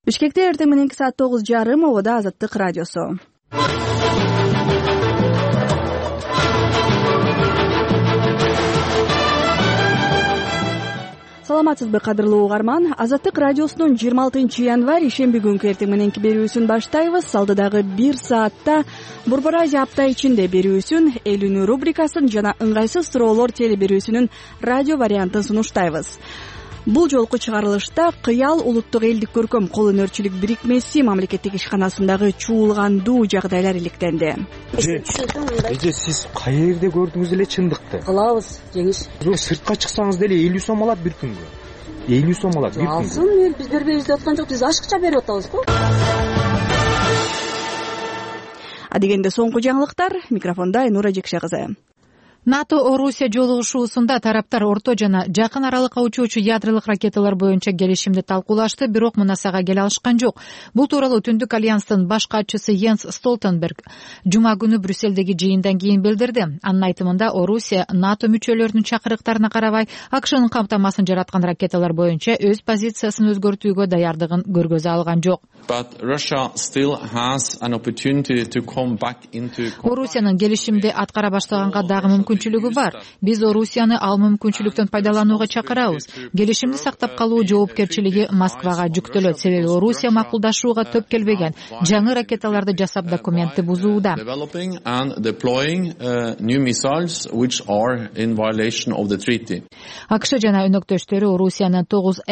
Бишкекте эртең мененки саат 9:30 обода Азаттык радиосу. Саламатсызбы кадырлуу угарман? Азаттык радиосунун 26 январь ишемби күнкү эртең мененки берүүсүн баштайбыз. Алдыдагы 1 саатта Борбор Азия апта ичинде берүүсүн, эл үнү рубрикасын жана ыңгайсыз суроолор теле берүүсүнүн радио вариантын сунуштайбыз. Бул жолку чыгарылышта Кыял улуттук элдик көркөм кол өнөрчүлүк бирикмеси мамлекеттик ишканасындагы чуулгандуу жагдайлар иликтенди. Эже, сиз каерде көрдүңүз эле чындыкты? Кылабыз, жеңиш. Сыртка чыксаңыз деле 50 сом алат бир күнгө. 50 сом алат бир күнгө. Алсын, биз бербейбиз деп аткан жок, биз ашыкча берип атабызго. Адегенде соңку жаңылыктар, микрофонда Айнура Жекше кызы. НАТО-Орусия жолугушуусунда тараптар орто жана жакын аралыкка учуучу ядролук ракеталар боюнча келишимди талкуулашты, бирок мунасага келе алышкан жок. Бул тууралуу Түндүк альянстын баш катчысы Йенс Столтенберг жума күнү Брюссельдеги жыйындан кийин билдирди. Анын айтымында Орусия НАТО мүчөлөрүнүн чакырыктарына карабай АКШнын камтамасын жараткан ракеталар боюнча өз позициясын өзгөртүүгө даярдыгын көргөзө алган жок. Орусиянын келишимди аткара баштаганга дагы мүмкүнчүлүгү бар. Биз Орусияны ал мүмкүнчүлүктөн пайдаланууга чакырабыз. Келишимди сактап калуу жоопкерчилиги Москвага жүктөлөт, себеби Орусия макулдашууга төп келбеген жаңы ракеталарды жасап документти бузууда. АКШ жана өнөктөштөрү Орусиянын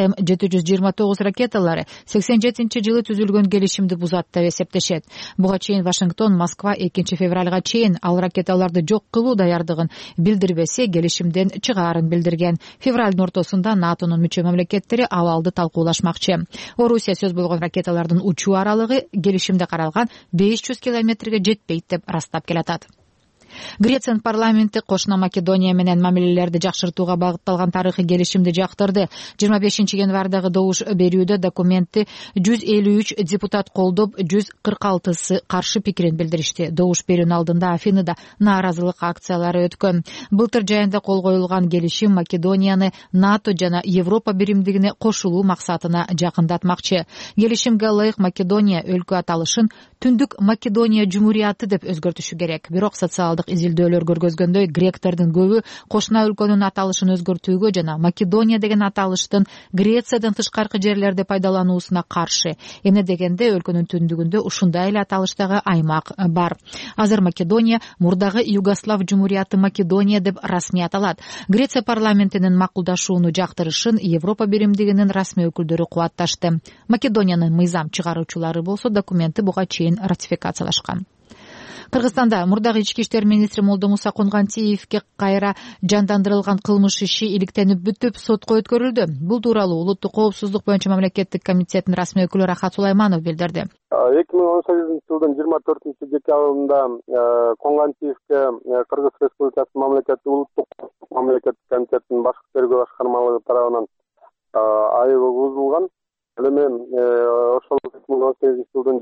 9М729 ракеталары 87-жылы түзүлгөн келишимди бузат деп эсептешет. Буга чейин Вашингтон Москва 2 февралга чейин ал ракеталарды жок кылуу даярдыгын билдирбесе, келишимден чыгаарын билдирген. Февралдын ортосунда НАТОнун мүчө мамлекеттери абалды талкуулашмакчы. Орусия сөз болгон ракеталардын учуу аралыгы келишимде каралган 500 километрге жетпейт деп ырастап келатат. Грециянын парламенти кошуна Македония менен мамилелерди жакшыртууга багытталган тарыхый келишимди жактырды. 25 январдагы добуш берүүдө документти 153 депутат колдоп, 146сы каршы пикирин билдиришти. Добуш берүүнүн алдында Афинада нааразылык акциялары өткөн. Былтыр жайында кол коюлган келишим Македонияны НАТО жана Европа биримдигине кошулуу максатына жакындатмакчы. Келишимге ылайык Македония өлкө аталышын Түндүк Македония Жумурияты деп өзгөртүшү керек. Бирок социалдык изилдөөлөр көргөзгөндөй, гректердин көбү кошуна өлкөнүн аталышын өзгөртүүгө жана Македония деген аталыштын Грециядан тышкаркы жерлерде пайдалануусуна каршы. Эмне дегенде өлкөнүн түндүгүндө ушундай эле аталыштагы аймак бар. Азыр Македония мурдагы Югослав Жумурияты Македония деп расмий аталат. Греция парламентинин макулдашууну жактырышын Европа биримдигинин расмий өкүлдөрү кубатташты. Македониянын мыйзам чыгаруучулары болсо документти буга чейин ратификациялашкан. Кыргызстанда мурдагы ички иштер министри Молдомуса Кунгантиевке кайра жандандырылган кылмыш иши иликтенип бүтүп сотко өткөрүлдү. Бул тууралуу Улуттук коопсуздук боюнча мамлекеттик комитеттин расмий өкүлү Рахат Сулайманов билдирди. 2018-жылдын 24-декабрында Кунгантиевке Кыргыз Республикасы мамлекеттик улуттук мамлекеттик комитеттин башкы тергөө башкармалыгы тарабынан айыбы бузулган. Эми ошол 2018-жылдын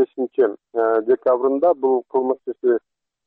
25-декабрында бул кылмыш иши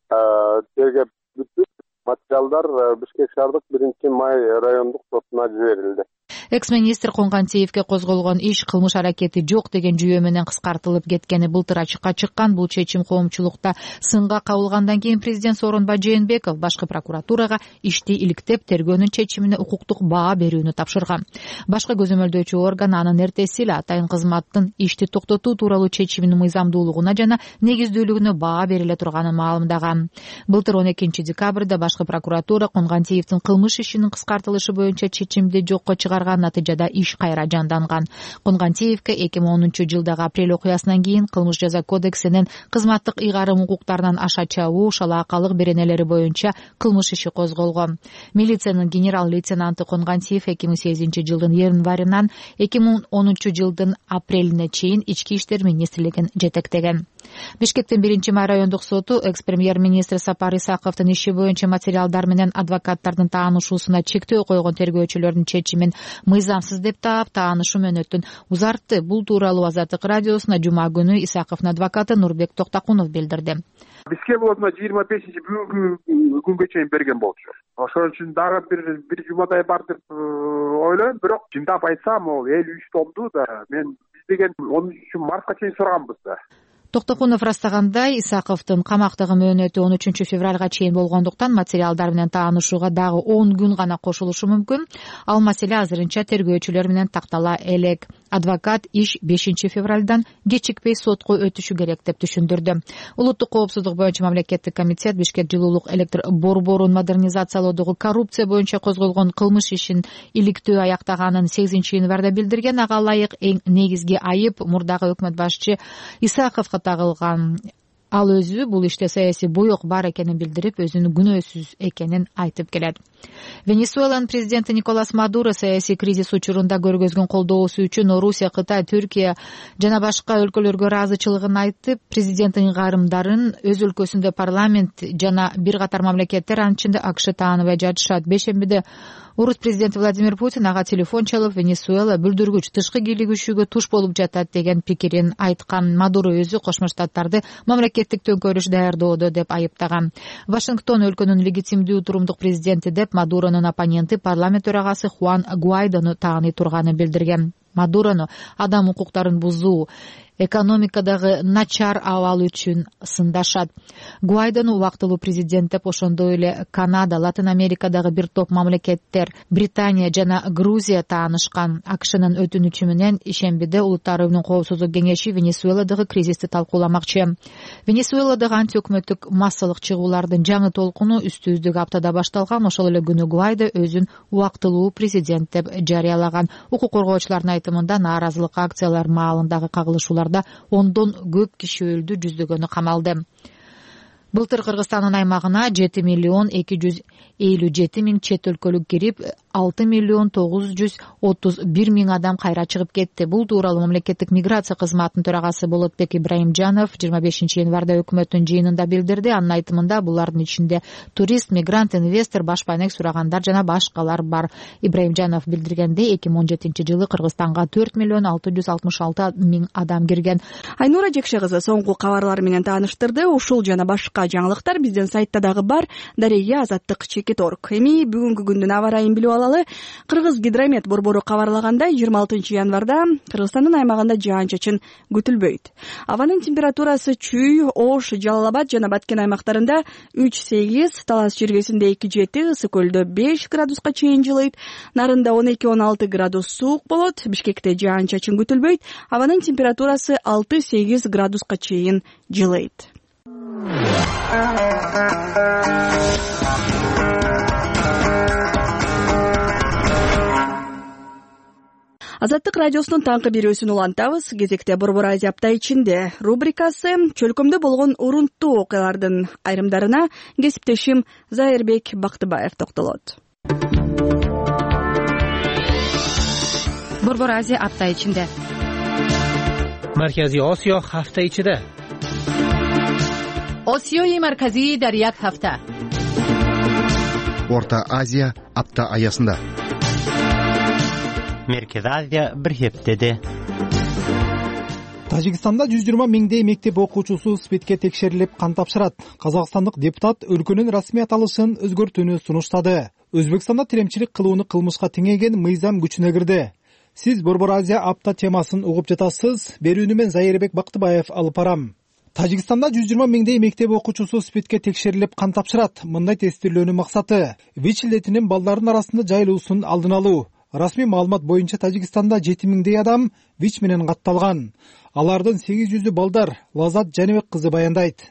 тергеп бүтүп, материалдар Бишкек шаардык 1-Май райондук сотуна жиберилди. Экс-министр Кунгантиевке козголгон иш кылмыш аракети жок деген жүйө менен кыскартылып кеткени былтыр ачыкка чыккан. Бул чечим коомчулукта сынга кабылгандан кийин президент Сооронбай Жээнбеков башкы прокуратурага ишти иликтеп, тергөөнүн чечимине укуктук баа берүүнү тапшырган. Башкы көзөмөлдөөчү орган анын эртеси эле атайын кызматтын ишти токтотуу тууралуу чечиминин мыйзамдуулугуна жана негиздүүлүгүнө баа бериле турганын маалымдаган. Былтыр 12 декабрда башкы прокуратура Кунгантиевдин кылмыш ишинин кыскартылышы боюнча чечимди жокко чыгарган. Натыйжада иш кайра жанданган. Кунгантиевке 2010-жылдагы апрель окуясынан кийин кылмыш жаза кодексинин кызматтык ыйгарым укуктарынан аша чабуу, шалаакалык беренелери боюнча кылмыш иши козголгон. Милициянын генерал-лейтенанты Кунгантиев 2008-жылдын январынан 2010-жылдын апрелине чейин ички иштер министрлигин жетектеген. Бишкектин 1-Май райондук соту экс-премьер-министр Сапар Исаковдун иши боюнча материалдар менен адвокаттардын таанышуусуна чектөө койгон тергөөчүлөрдүн чечимин мыйзамсыз деп таап, таанышы мөөнөтүн узартты. Бул тууралуу Азаттык радиосуна жума күнү Исаковдун адвокаты Нурбек Токтакунов билдирди. Бизге болсо 25 бүгүнкү күнгө чейин берген болчу. Ошол үчүн дагы бир жумадай бар деп ойлойм, бирок чындап айтсам, ал 53 томду да мен деген 13-мартка чейин сураганбыз да. Токтокунов ырастагандай, Исаковдун камактагы мөөнөтү 13 февралга чейин болгондуктан материалдар менен таанышууга дагы 10 күн гана кошулушу мүмкүн. Ал маселе азырынча тергөөчүлөр менен тактала элек. Адвокат иш 5 февралдан кечикпей сотко өтүшү керек деп түшүндүрдү. Улуттук коопсуздук боюнча мамлекеттик комитет Бишкек жылуулук электр борборун модернизациялоодогу коррупция боюнча козголгон кылмыш ишин иликтөө аяктаганын 8 январда билдирген. Ага ылайык эң негизги айып мурдагы өкмөт башчы Исаковго тагылган. Ал өзү бул иште саясий буйук бар экенин билдирип, өзүнүн күнөөсүз экенин айтып келет. Венесуэланын президенти Николас Мадуро саясий кризис учурунда көргөзгөн колдоосу үчүн Орусия, Кытай, Түркия жана башка өлкөлөргө ыраазычылыгын айтып, президенттин ыйгарымдарын өз өлкөсүндө парламент жана бир катар мамлекеттер, анын ичинде АКШ тааныбай жатышат. Бейшембиде Орус президенти Владимир Путин ага телефон чалып, Венесуэла бүлдүргүч тышкы кийлигишүүгө туш болуп жатат деген пикирин айткан. Мадуро өзү Кошмо Штаттарды мамлекеттик төңкөрүш даярдоодо деп айыптаган. Вашингтон өлкөнүн легитимдүү турумдук президенти деп Мадуронун оппоненти парламент төрагасы Хуан Гуайдону тааный турганын билдирген. Мадурону адам укуктарын бузуу, экономикадагы начар абал үчүн сындашат. Гуайдону убактылуу президент деп, ошондой эле Канада, Латын Америкадагы бир топ мамлекеттер, Британия жана Грузия таанышкан. АКШнын өтүнүчү менен ишембиде Улуттар уюмунун коопсуздук кеңеши Венесуэладагы кризисти талкууламакчы. Венесуэладагы антиөкмөттүк массалык чыгуулардын жаңы толкуну үстүбүздөгү аптада башталган. Ошол эле күнү Гуайдо өзүн убактылуу президент деп жарыялаган. Укук коргоочулардын айтымында нааразылык акциялар маалындагы кагылышуулар ондон көп киши өлдү, жүздөгөнү камалды. Былтыр Кыргызстандын аймагына 7,257,000 чет өлкөлүк кирип, 6,931,000 адам кайра чыгып кетти. Бул тууралуу мамлекеттик миграция кызматынын төрагасы Болотбек Ибраимжанов 25 январда өкмөттүн жыйынында билдирди. Анын айтымында булардын ичинде турист, мигрант, инвестор, баш байнек сурагандар жана башкалар бар. Ибраимжанов билдиргендей, 2017 жылы Кыргызстанга 4,666,000 адам кирген. Айнура Жекше кызы соңку кабарлар менен тааныштырды. Ушул жана башка жаңылыктар биздин сайтта дагы бар. Дарега Азаттык Чекит.орг. Эми бүгүнкү күндүн аба ырайын билип алалы. Кыргыз гидромет борбору кабарлагандай, 26 январда Кыргызстандын аймагында жаан-чачын күтүлбөйт. Абанын температурасы Чүй, Ош, Жалал Абад жана Баткен аймактарында 3-8, Талас чиркесинде 2-7, Ысык көлдө 5 градуска чейин жылыйт. Нарында 12-16 градус суук болот. Бишкекте жаан-чачын күтүлбөйт. Абанын температурасы 6-8 градуска чейин жылыйт. Азаттык радиосунун таңкы берүүсүн улантабыз. Кезекте Борбор Азия апта ичинде рубрикасы. Чөлкөмдө болгон урунттуу окуялардын айрымдарына кесиптешим Зайырбек Бактыбаев токтолот. Борбор Азия апта ичинде. Марказий Осиё ҳафта ичида. Осиёи марказии дар як ҳафта. Орта Азия апта аясында. Merkezi Азия bir heftede. Тажикстанда 120 миңдей мектеп окуучусу СПИДке текшерилип кан тапшырат. Казакстандык депутат өлкөнүн расмий аталышын өзгөртүүнү сунуштады. Өзбекстанда тиремчилик кылууну кылмышка теңеген мыйзам күчүнө кирди. Сиз Борбор Азия апта темасын угуп жатасыз. Берүүнү мен Зайырбек Бактыбаев алып барам. Тажикстанда 120 миңдей мектеп окуучусу СПИДке текшерилип кан тапшырат. Мындай тестирлөөнүн максаты ВИЧ илетинин балдардын арасында жайылуусун алдын алуу. Расмий маалымат боюнча Тажикстанда 7 миңдей адам ВИЧ менен катталган. Алардын 800 балдар, Лазат Жаныбек кызы баяндайт.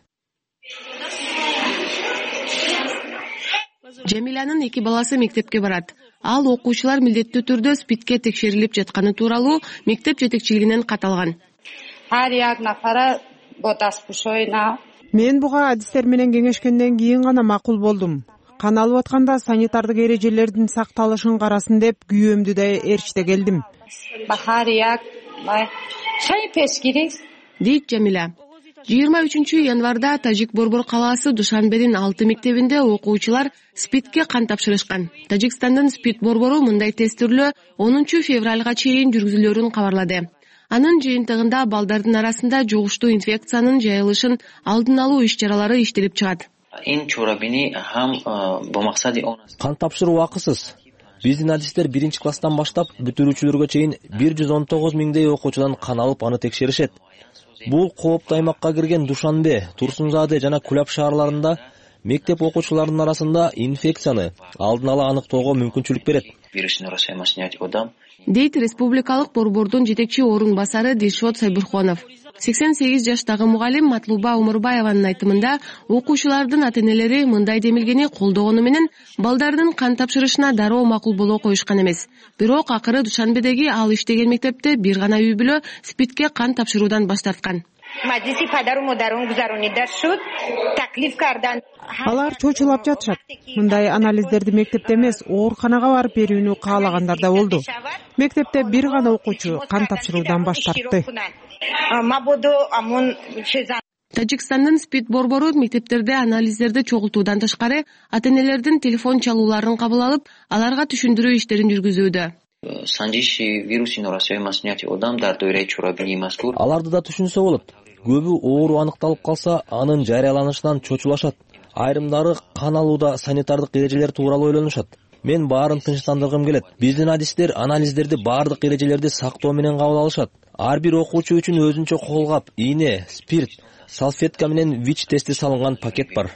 Жамиланын 2 баласы мектепке барат. Ал окуучулар милдеттүү түрдө СПИДке текшерилип жатканы тууралуу мектеп жетекчилигинен кат алган. Мен буга адистер менен кеңешкенден кийин гана макул болдум. Кан алып атканда санитардык эрежелердин сакталышын карасын деп күйөөмдү да ээрчите келдим. Дейт Жамила. 23 январда Тажик Борбор калаасы Душанбедин 6 мектебинде окуучулар СПИДке кан тапшырышкан. Тажикстандын СПИД борбору мындай тестирлөө 10 февралга чейин жүргүзүлөрүн кабарлады. Анын жыйынтыгында балдардын арасында жугуштуу инфекциянын жайылышын алдын алуу иш-чаралары иштелип чыгат. Кан тапшыруу акысыз. Биздин адистер 1-класстан баштап бүтүрүүчүлөргө чейин 119 миңдей окуучудан кан алып аны текшеришет. Бул кооптуу аймакка кирген Душанбе, Турсунзаде жана Кулап шаарларында мектеп окуучуларынын арасында инфекцияны алдын ала аныктоого мүмкүнчүлүк берет. Дейт республикалык борбордун жетекчи орун басары Дилшот Сайбурхонов. 88 жаштагы мугалим Матлуба Умурбаеванын айтымында окуучулардын ата-энелери мындай демилгени колдогону менен балдардын кан тапшырышына дароо макул боло коюшкан эмес. Бирок акыры Душанбедеги ал иштеген мектепте бир гана үй бүлө спидке кан тапшыруудан баш тарткан. Алар чочулап жатышат. Мындай анализдерди мектепте эмес, ооруканага барып берүүнү каалагандар да болду. Мектепте бир гана окуучу кан тапшыруудан баш тартты. Тажикстандын СПИД борбору мектептерде анализдерди чогултуудан тышкары ата-энелердин телефон чалууларын кабыл алып, аларга түшүндүрүү иштерин жүргүзүүдө. Аларды да түшүнсө болот. Көбү оору аныкталып калса, анын жарыяланышынан чочулашат. Айрымдары кан алууда санитардык эрежелер тууралуу ойлонушат. Мен баарын тынчтандыргым келет. Биздин адистер анализдерди баардык эрежелерди сактоо менен кабыл алышат. Ар бир окуучу үчүн өзүнчө колгап, ийне, спирт, салфетка менен ВИЧ тести салынган пакет бар.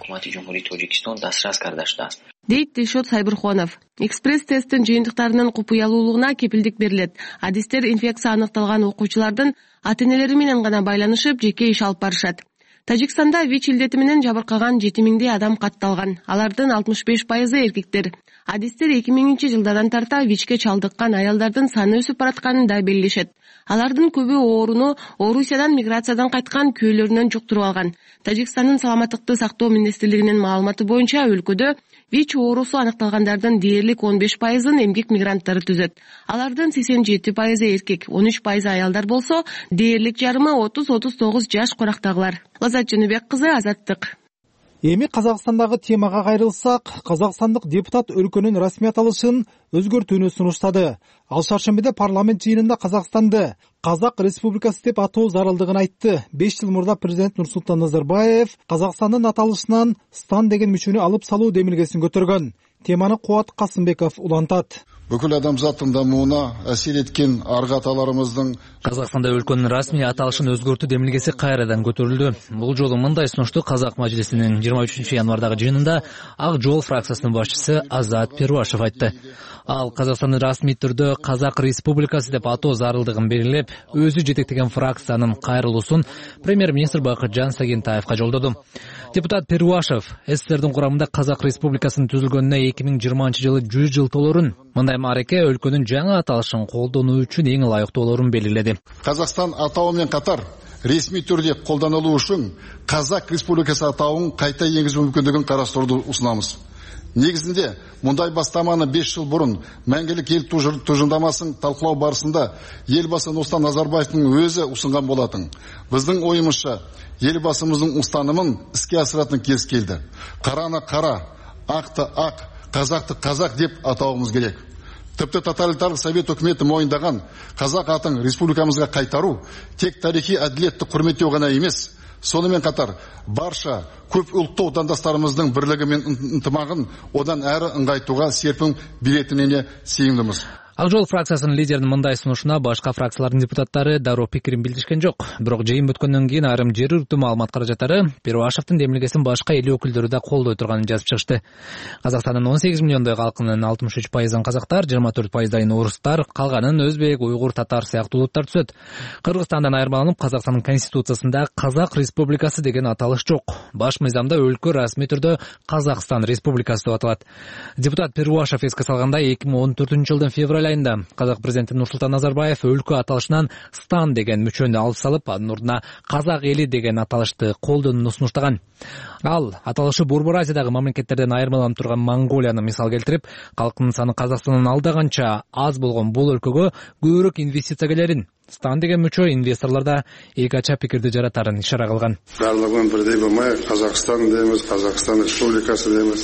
Дейт Дилшот Сайбурхонов. Экспресс-тесттин жыйынтыктарынын купуялуулугуна кепилдик берилет. Адистер инфекция аныкталган окуучулардын ата-энелери менен гана байланышып, жеке иш алып барышат. Тажикстанда ВИЧ илдети менен жабыркаган 7000 адам катталган. Алардын 65% эркектер. Адистер 2000-жылдардан тарта ВИЧке чалдыккан аялдардын саны өсүп баратканын да белгилешет. Алардын көбү ооруну Орусиядан миграциядан кайткан күйөөлөрүнөн жуктуруп алган. Тажикстандын саламаттыкты сактоо министрлигинин маалыматы боюнча өлкөдө ВИЧ оорусу аныкталгандардын дээрлик 15%-ын эмгек мигранттары түзөт. Алардын 87% эркек, 13% аялдар болсо, дээрлик жарымы 30-39 жаш корактагылар. Лазат Жөнөбек кызы, Азаттык. Эми Казакстандагы темага кайрылсак, казакстандык депутат өлкөнүн расмий аталышын өзгөртүүнү сунуштады. Ал шаршембиде парламент жыйынында Казакстанды Казак Республикасы деп атоо зарылдыгын айтты. 5 жыл мурда президент Нурсултан Назарбаев Казакстандын аталышынан стан деген мүчөнү алып салуу демилгесин көтөргөн. Теманы Кубат Касымбеков улантат. Бүкүл адамзаттын дамууна асир эткен аргы аталарыбыздын Казакстанда өлкөнүн расмий аталышын өзгөртүү демилгеси кайрадан көтөрүлдү. Бул жолу мындай сунушту Казак мажлисинин 23 январдагы жыйынында Ак жол фракциясынын башчысы Азат Перуашев айтты. Ал Казакстандын расмий түрдө Казак Республикасы деп атоо зарылдыгын белгилеп, өзү жетектеген фракциянын кайрылуусун премьер-министр Бакытжан Сагентаевга жолдоду. Депутат Перуашев СССРдин курамында Казак Республикасынын түзүлгөнүнө 2020 жылы 100 жыл толорун, мындай мареке өлкөнүн жаңы аталышын колдонуу үчүн эң ылайыктуулорун белгиледи. Казакстан атауы менен катар ресми түрдө колдонулуу үчүн Казак Республикасы атауын кайта энгизүү мүмкүндүгүн карастырууну усунабыз. Негизинде мындай бастаманы 5 жыл бурун Мәңгилик эл тужундамасын талкуулоо барысында элбасы Нурсултан Назарбаевдин өзү усунган болатын. Биздин оюмузча элбасыбыздын устанымын иске асыратын кез келди. Караны кара, акты ак, казакты казак деп атауымыз керек. Тіпті тоталитарлық совет өкіметі мойындаған қазақ атын республикамызға қайтару тек тарихи әділетті құрметтеу ғана емес, сонымен қатар барша көп ұлтты отандастарымыздың бірлігі мен ынтымағын одан әрі ыңғайтуға серпін беретініне сенімдіміз. Ак жол фракциясынын лидеринин мындай сунушуна башка фракциялардын депутаттары дароо пикирин билдиришкен жок. Бирок жыйын бүткөндөн кийин айрым жергиликтүү маалымат каражаттары Перуашевдин демилгесин башка эл өкүлдөрү да колдой турганын жазып чыгышты. Казакстандын 18 миллиондой калкынын 63%-ын казактар, 24%-ын орустар, калганын өзбек, уйгур, татар сыяктуу улуттар түзөт. Кыргызстандан айырмаланып, Казакстандын конституциясында Казак Республикасы деген аталыш жок. Баш мыйзамда өлкө расмий түрдө Казакстан Республикасы деп аталат. Депутат Перуашев эске салгандай 2014-жылдын февраль айында Казак президенти Нурсултан Назарбаев өлкө аталышынан стан деген мүчөнү алып салып, анын ордуна Казак эли деген аталышты колдонууну сунуштаган. Ал аталышы Борбор Азиядагы мамлекеттерден айырмаланып турган Монголияны мисал келтирип, калкынын саны Казакстандан алдаганча аз болгон бул өлкөгө көбүрөөк инвестиция келерин, стан деген мүчө инвесторлордо эки ача пикирди жаратарын ишара кылган. Барлыгын бирдей болмай, Казакстан дейбиз, Казакстан Республикасы дейбиз.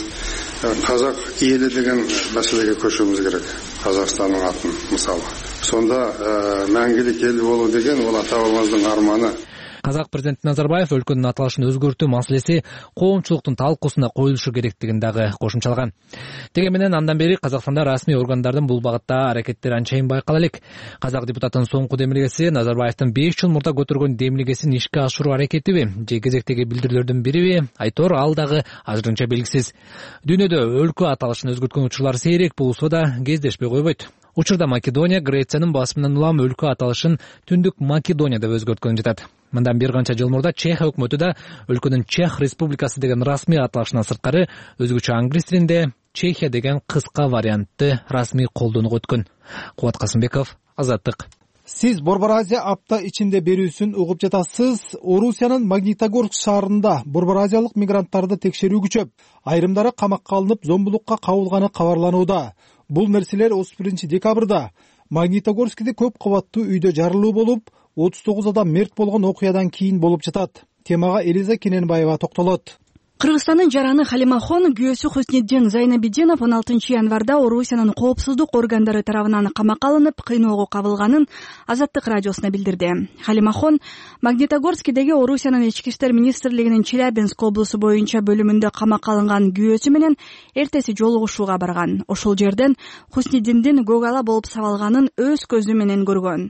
Казак эли деген маселеге көчүшүбүз керек. Казакстандын атын мисалы. Сонда мәңгилик эл болуу деген ол атабыздын арманы. Казак президенти Назарбаев өлкөнүн аталышын өзгөртүү маселеси коомчулуктун талкуусуна коюлушу керектигин дагы кошумчалаган. Деги менен андан бери Казакстанда расмий органдардын бул багытта аракеттери анчайын байкала элек. Казак депутатынын соңку демилгеси Назарбаевдин 5 жыл мурда көтөргөн демилгесин ишке ашыруу аракетиби же кезектеги билдирүүлөрдүн бириби? Айтор ал дагы азырынча белгисиз. Дүйнөдө өлкө аталышын өзгөрткөн учурлар сейрек болсо да кездешпей койбойт. Учурда Македония Грециянын басымынан улам өлкө аталышын Түндүк Македония деп өзгөрткөн жатат. Мындан бир канча жыл мурда Чехия өкмөтү да өлкөнүн Чех Республикасы деген расмий аталышынан сырткары өзгөчө англис тилинде Чехия деген кыска вариантты расмий колдонууга өткөн. Кубат Касымбеков, Азаттык. Сиз Борбор Азия апта ичинде берүүсүн угуп жатасыз. Орусиянын Магнитогорск шаарында Борбор Азиялык мигранттарды текшерүү күчөп, айрымдары камакка алынып, зомбулукка кабылганы кабарланууда. Бул нерселер 31 декабрда Магнитогорскиде көп кабаттуу үйдө жарылуу болуп, 39 адам мерт болгон окуядан кийин болуп жатат. Темага Элиза Кененбаева токтолот. Кыргызстандын жараны Халимахон күйөөсү Хусниддин Зайнабиддинов 16 январда Орусиянын коопсуздук органдары тарабынан камакка алынып, кыйноого кабылганын Азаттык радиосуна билдирди. Халимахон Магнитогорскидеги Орусиянын ички иштер министрлигинин Челябинск облусу боюнча бөлүмүндө камакка алынган күйөөсү менен эртеси жолугушууга барган. Ошол жерден Хусниддиндин көгала болуп сабалганын өз көзү менен көргөн.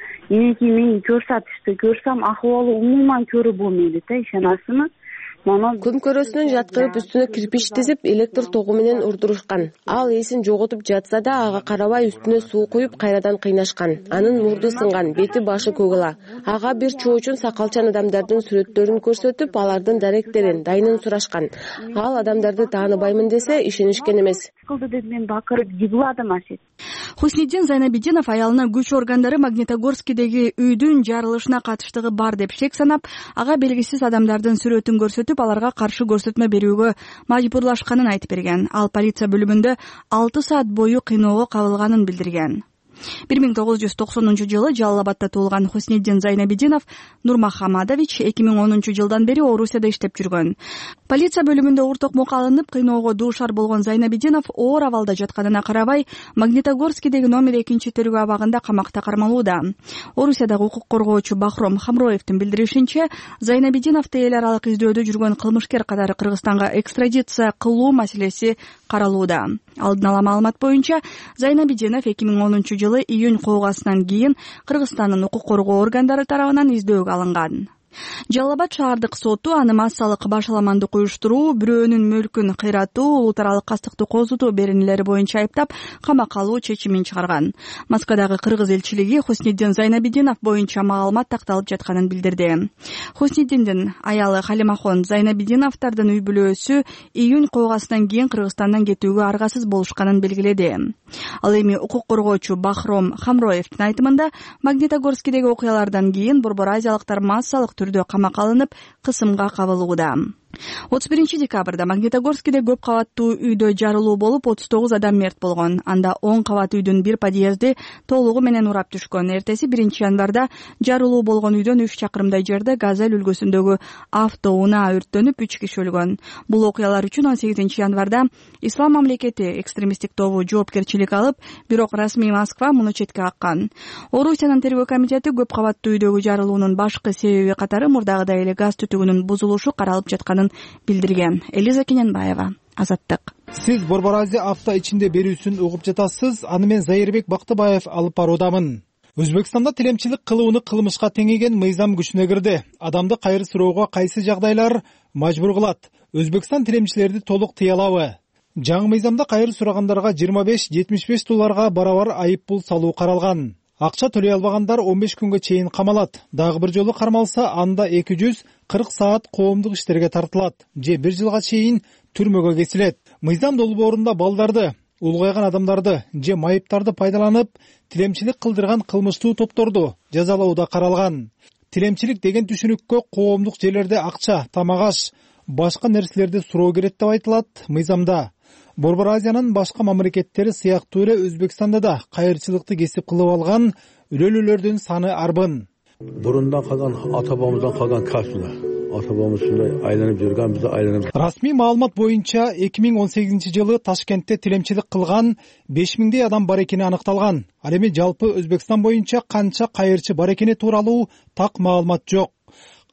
Мен көрсөм акыбалы умуман көрүү болмойт да, ишенасызбы? Күн көрөсүнөн жаткырып үстүнө кирпич тизип электр тогу менен урдурушкан. Ал эсин жоготуп жатса да ага карабай үстүнө суу куюп кайрадан кыйнашкан. Анын мурду сынган, бети башы көгала. Ага бир чоочун сакалчан адамдардын сүрөттөрүн көрсөтүп, алардын даректерин, дайынын сурашкан. Ал адамдарды тааныбаймын десе ишенишкен эмес. Мен бакырып жыгладым ашет. Хусниддин Зайнабиддинов аялына күч органдары Магнитогорскидеги үйдүн жарылышына катыштыгы бар деп шек санап, ага белгисиз адамдардын сүрөтүн көрсөтүп, аларга каршы көрсөтмө берүүгө мажбурлашканын айтып берген. Ал полиция бөлүмүндө 6 саат бою кыйноого кабылганын билдирген. 1990 жылы Жалал-Абадта туулган Хусниддин Зайнабиддинов Нурмахамадович 2010 жылдан бери Орусияда иштеп жүргөн. Полиция бөлүмүндө уртокмок алынып, кыйноого дуушар болгон Зайнабиддинов оор абалда жатканына карабай, Магнитогорскидеги номер 2 тергөө абагында камакта кармалууда. Орусиядагы укук коргоочу Бахром Хамроевдин билдиришинче, Зайнабиддиновду эл аралык издөөдө жүргөн кылмышкер катары Кыргызстанга экстрадиция кылуу маселеси каралууда. Алдын ала маалымат боюнча, Зайнабиддинов 2010 жылы июнь коогасынан кийин Кыргызстандын укук коргоо органдары тарабынан издөөгө алынган. Жалал-Абад шаардык соту аны массалык башаламандык уюштуруу, бирөөнүн мүлкүн кыйратуу, улут аралык кастыкты козутуу беренелери боюнча айыптап, камакка алуу чечимин чыгарган. Москвадагы кыргыз элчилиги Хусниддин Зайнабиддинов боюнча маалымат такталып жатканын билдирди. Хусниддиндин аялы Халимахон Зайнабиддиновдун үй бүлөөсү июнь коогасынан кийин Кыргызстандан кетүүгө аргасыз болушканын белгиледи. Ал эми укук коргоочу Бахром Хамроевдин айтымында, Магнитогорскидеги окуялардан кийин Борбор Азиялыктар массалык түрдө камакка алынып, кысымга кабылууда. 31 декабрда Магнитогорскиде көп кабаттуу үйдө жарылуу болуп, 39 адам мерт болгон. Анда 10 кабат үйдүн бир подъезди толугу менен урап түшкөн. Эртеси 1 январда жарылуу болгон үйдөн 3 чакырымдай жерде Газель үлгүсүндөгү автоунаа өрттөнүп, 3 киши өлгөн. Бул окуялар үчүн 18 январда Ислам мамлекети экстремисттик тобу жоопкерчилик алып, бирок расмий Москва муну четке каккан. Орусиянын тергөө комитети көп кабаттуу үйдөгү жарылуунун башкы себеби катары мурдагыдай эле газ түтүгүнүн бузулушу каралып жатканын билдирген. Элиза Кененбаева, Азаттык. Сиз Борбор Азия апта ичинде берүүсүн угуп жатасыз. Аны мен Зайырбек Бактыбаев алып баруудамын. Өзбекстанда тилемчилик кылууну кылмышка теңеген мыйзам күчүнө кирди. Адамды кайыр суроого кайсы жагдайлар мажбур кылат? Өзбекстан тилемчилерди толук тыя алабы? Жаңы мыйзамда кайыр сурагандарга 25-75 долларга барабар айып пул салуу каралган. Акча төлөй албагандар 15 күнгө чейин камалат. Дагы бир жолу кармалса, анда 240 саат коомдук иштерге тартылат же 1 жылга чейин түрмөгө кесилет. Мыйзам долбоорунда балдарды, улгайган адамдарды же майыптарды пайдаланып, тилемчилик кылдырган кылмыштуу топторду жазалоодо каралган. Тилемчилик деген түшүнүккө коомдук жерлерде акча, тамак аш, башка нерселерди суроо керек деп айтылат мыйзамда. Борбор Азиянын башка мамлекеттери сыяктуу эле Өзбекстанда да кайырчылыкты кесип кылып алган өлөлүүлөрдүн саны арбын. Бурундан калган, ата-бабамыздан калган касулар. Ата-бабамыз ушундай айланып жүргөн, биз айланып. Расмий маалымат боюнча 2018 жылы Ташкентте тилемчилик кылган 5000 адам бар экени аныкталган. Ал эми жалпы Өзбекстан боюнча канча кайырчы бар экени тууралуу так маалымат жок.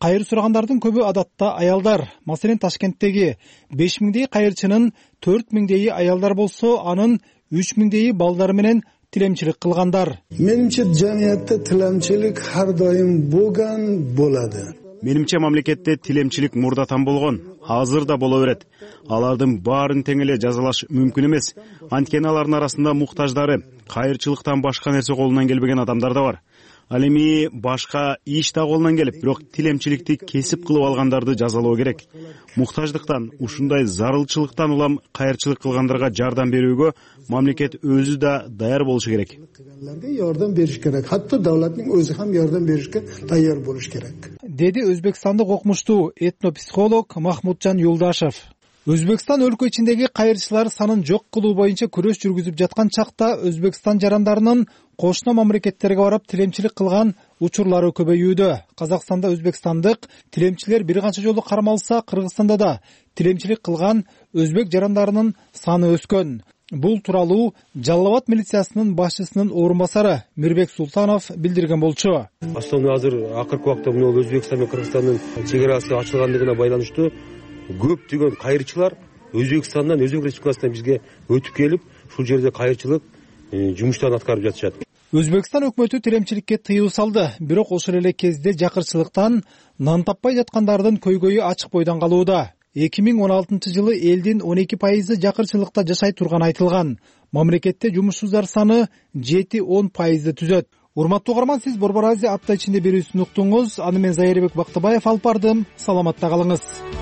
кайыр сурагандардын көбү адатта аялдар. Маселен, Ташкенттеги 5000дей кайырчынын 4000дейи аялдар болсо, анын 3000дейи балдары менен тилемчилик кылгандар. Менимче жамиятта тилемчилик ар дайым болгон болот. Менимче мамлекетте тилемчилик мурдатан болгон, азыр да боло берет. Алардын баарын тең эле жазалаш мүмкүн эмес. Анткени алардын арасында муктаждары, кайырчылыктан башка нерсе колунан келбеген адамдар да бар. Ал эми башка иш да колунан келип, бирок тилемчиликти кесип кылып алгандарды жазалоо керек. Муктаждыктан, ушундай зарылчылыктан улам кайырчылык кылгандарга жардам берүүгө мамлекет өзү да даяр болушу керек. Yordam beriş gerek. Hatta devletin özü hem yardım berişke dayar boluş gerek. Деди өзбекстандык окумуштуу этнопсихолог Махмутжан Юлдашев. Өзбекстан өлкө ичиндеги кайырчылар санын жок кылуу боюнча күрөш жүргүзүп жаткан чакта Өзбекстан жарандарынын кошуна мамлекеттерге барып тилемчилик кылган учурлары көбөйүүдө. Казакстанда өзбекстандык тилемчилер бир канча жолу кармалса, Кыргызстанда да тилемчилик кылган өзбек жарандарынын саны өскөн. Бул тууралуу Жалал Абад милициясынын башчысынын орун басары Мирбек Султанов билдирген болчу. Основной азыр акыркы убакта мына Өзбекстан менен Кыргызстандын чек-арасы ачылгандыгына байланыштуу көптөгөн кайырчылар Өзбекстандан, Өзбек Республикасынан бизге өтүп келип, ушул жерде кайырчылык жумуштарын аткарып жатышат. Өзбекстан өкмөтү тилемчиликке тыюу салды, бирок ошол эле кезде жакырчылыктан нан таппай жаткандардын көйгөйү ачык бойдон калууда. 2016 жылы элдин 12% жакырчылыкта жашай турганы айтылган. Мамлекетте жумушсуздар саны 7-10% түзөт. Урматтуу угарман, сиз Борбор Азия апта ичинде берүүсүн уктуңуз. Аны мен Зайырбек Бактыбаев алып бардым. Саламатта калыңыз.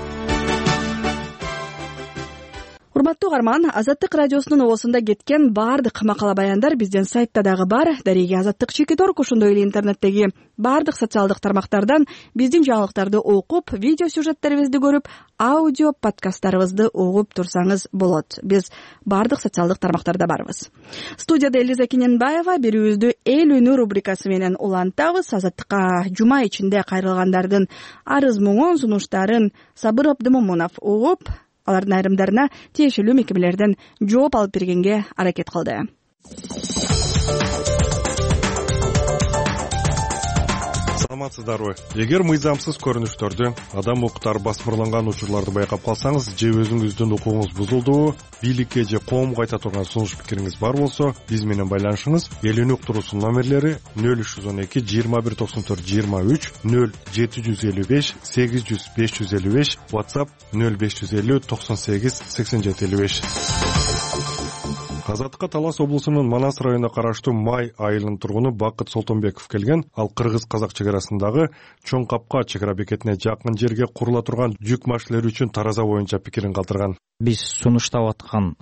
Урматтуу угарман, Азаттык радиосунун оосунда кеткен баардык макала баяндар биздин сайтта дагы бар. Дареги Азаттык Чекиторг ошондой эле интернеттеги баардык социалдык тармактардан биздин жаңылыктарды окуп, видео сюжеттерибизди көрүп, аудио подкасттарыбызды угуп турсаңыз болот. Биз баардык социалдык тармактарда барбыз. Студияда Элиза Кененбаева, берүүбүздү Эл үнү рубрикасы менен улантабыз. Азаттыкка жума ичинде кайрылгандардын арыз муңун, сунуштарын Сабыр Абдымомунов угуп, алардын айрымдарына тиешелүү мекемелерден жооп алып бергенге аракет кылды. Саламатсыздарбы? Эгер мыйзамсыз көрүнүштөрдү, адам укуктары басмырланган учурларды байкап калсаңыз, же өзүңүздүн укугуңуз бузулдубу, бийликке же коомго айта турган сунуш пикириңиз бар болсо, биз менен байланышыңыз. Эл үнү уктуруусунун номерлери 0312 21 94 23, 0755 800 555, WhatsApp 0550 98 87 55. Азаттыкка Талас облусунун Манас районуна караштуу Май айылынын тургуну Бакыт Солтонбеков келген. Ал кыргыз-казак чек-арасындагы Чоң Капка чек-ара бекетине жакын жерге курула турган жүк машиналары үчүн тараза боюнча пикирин калтырган. Биз сунуштап аткан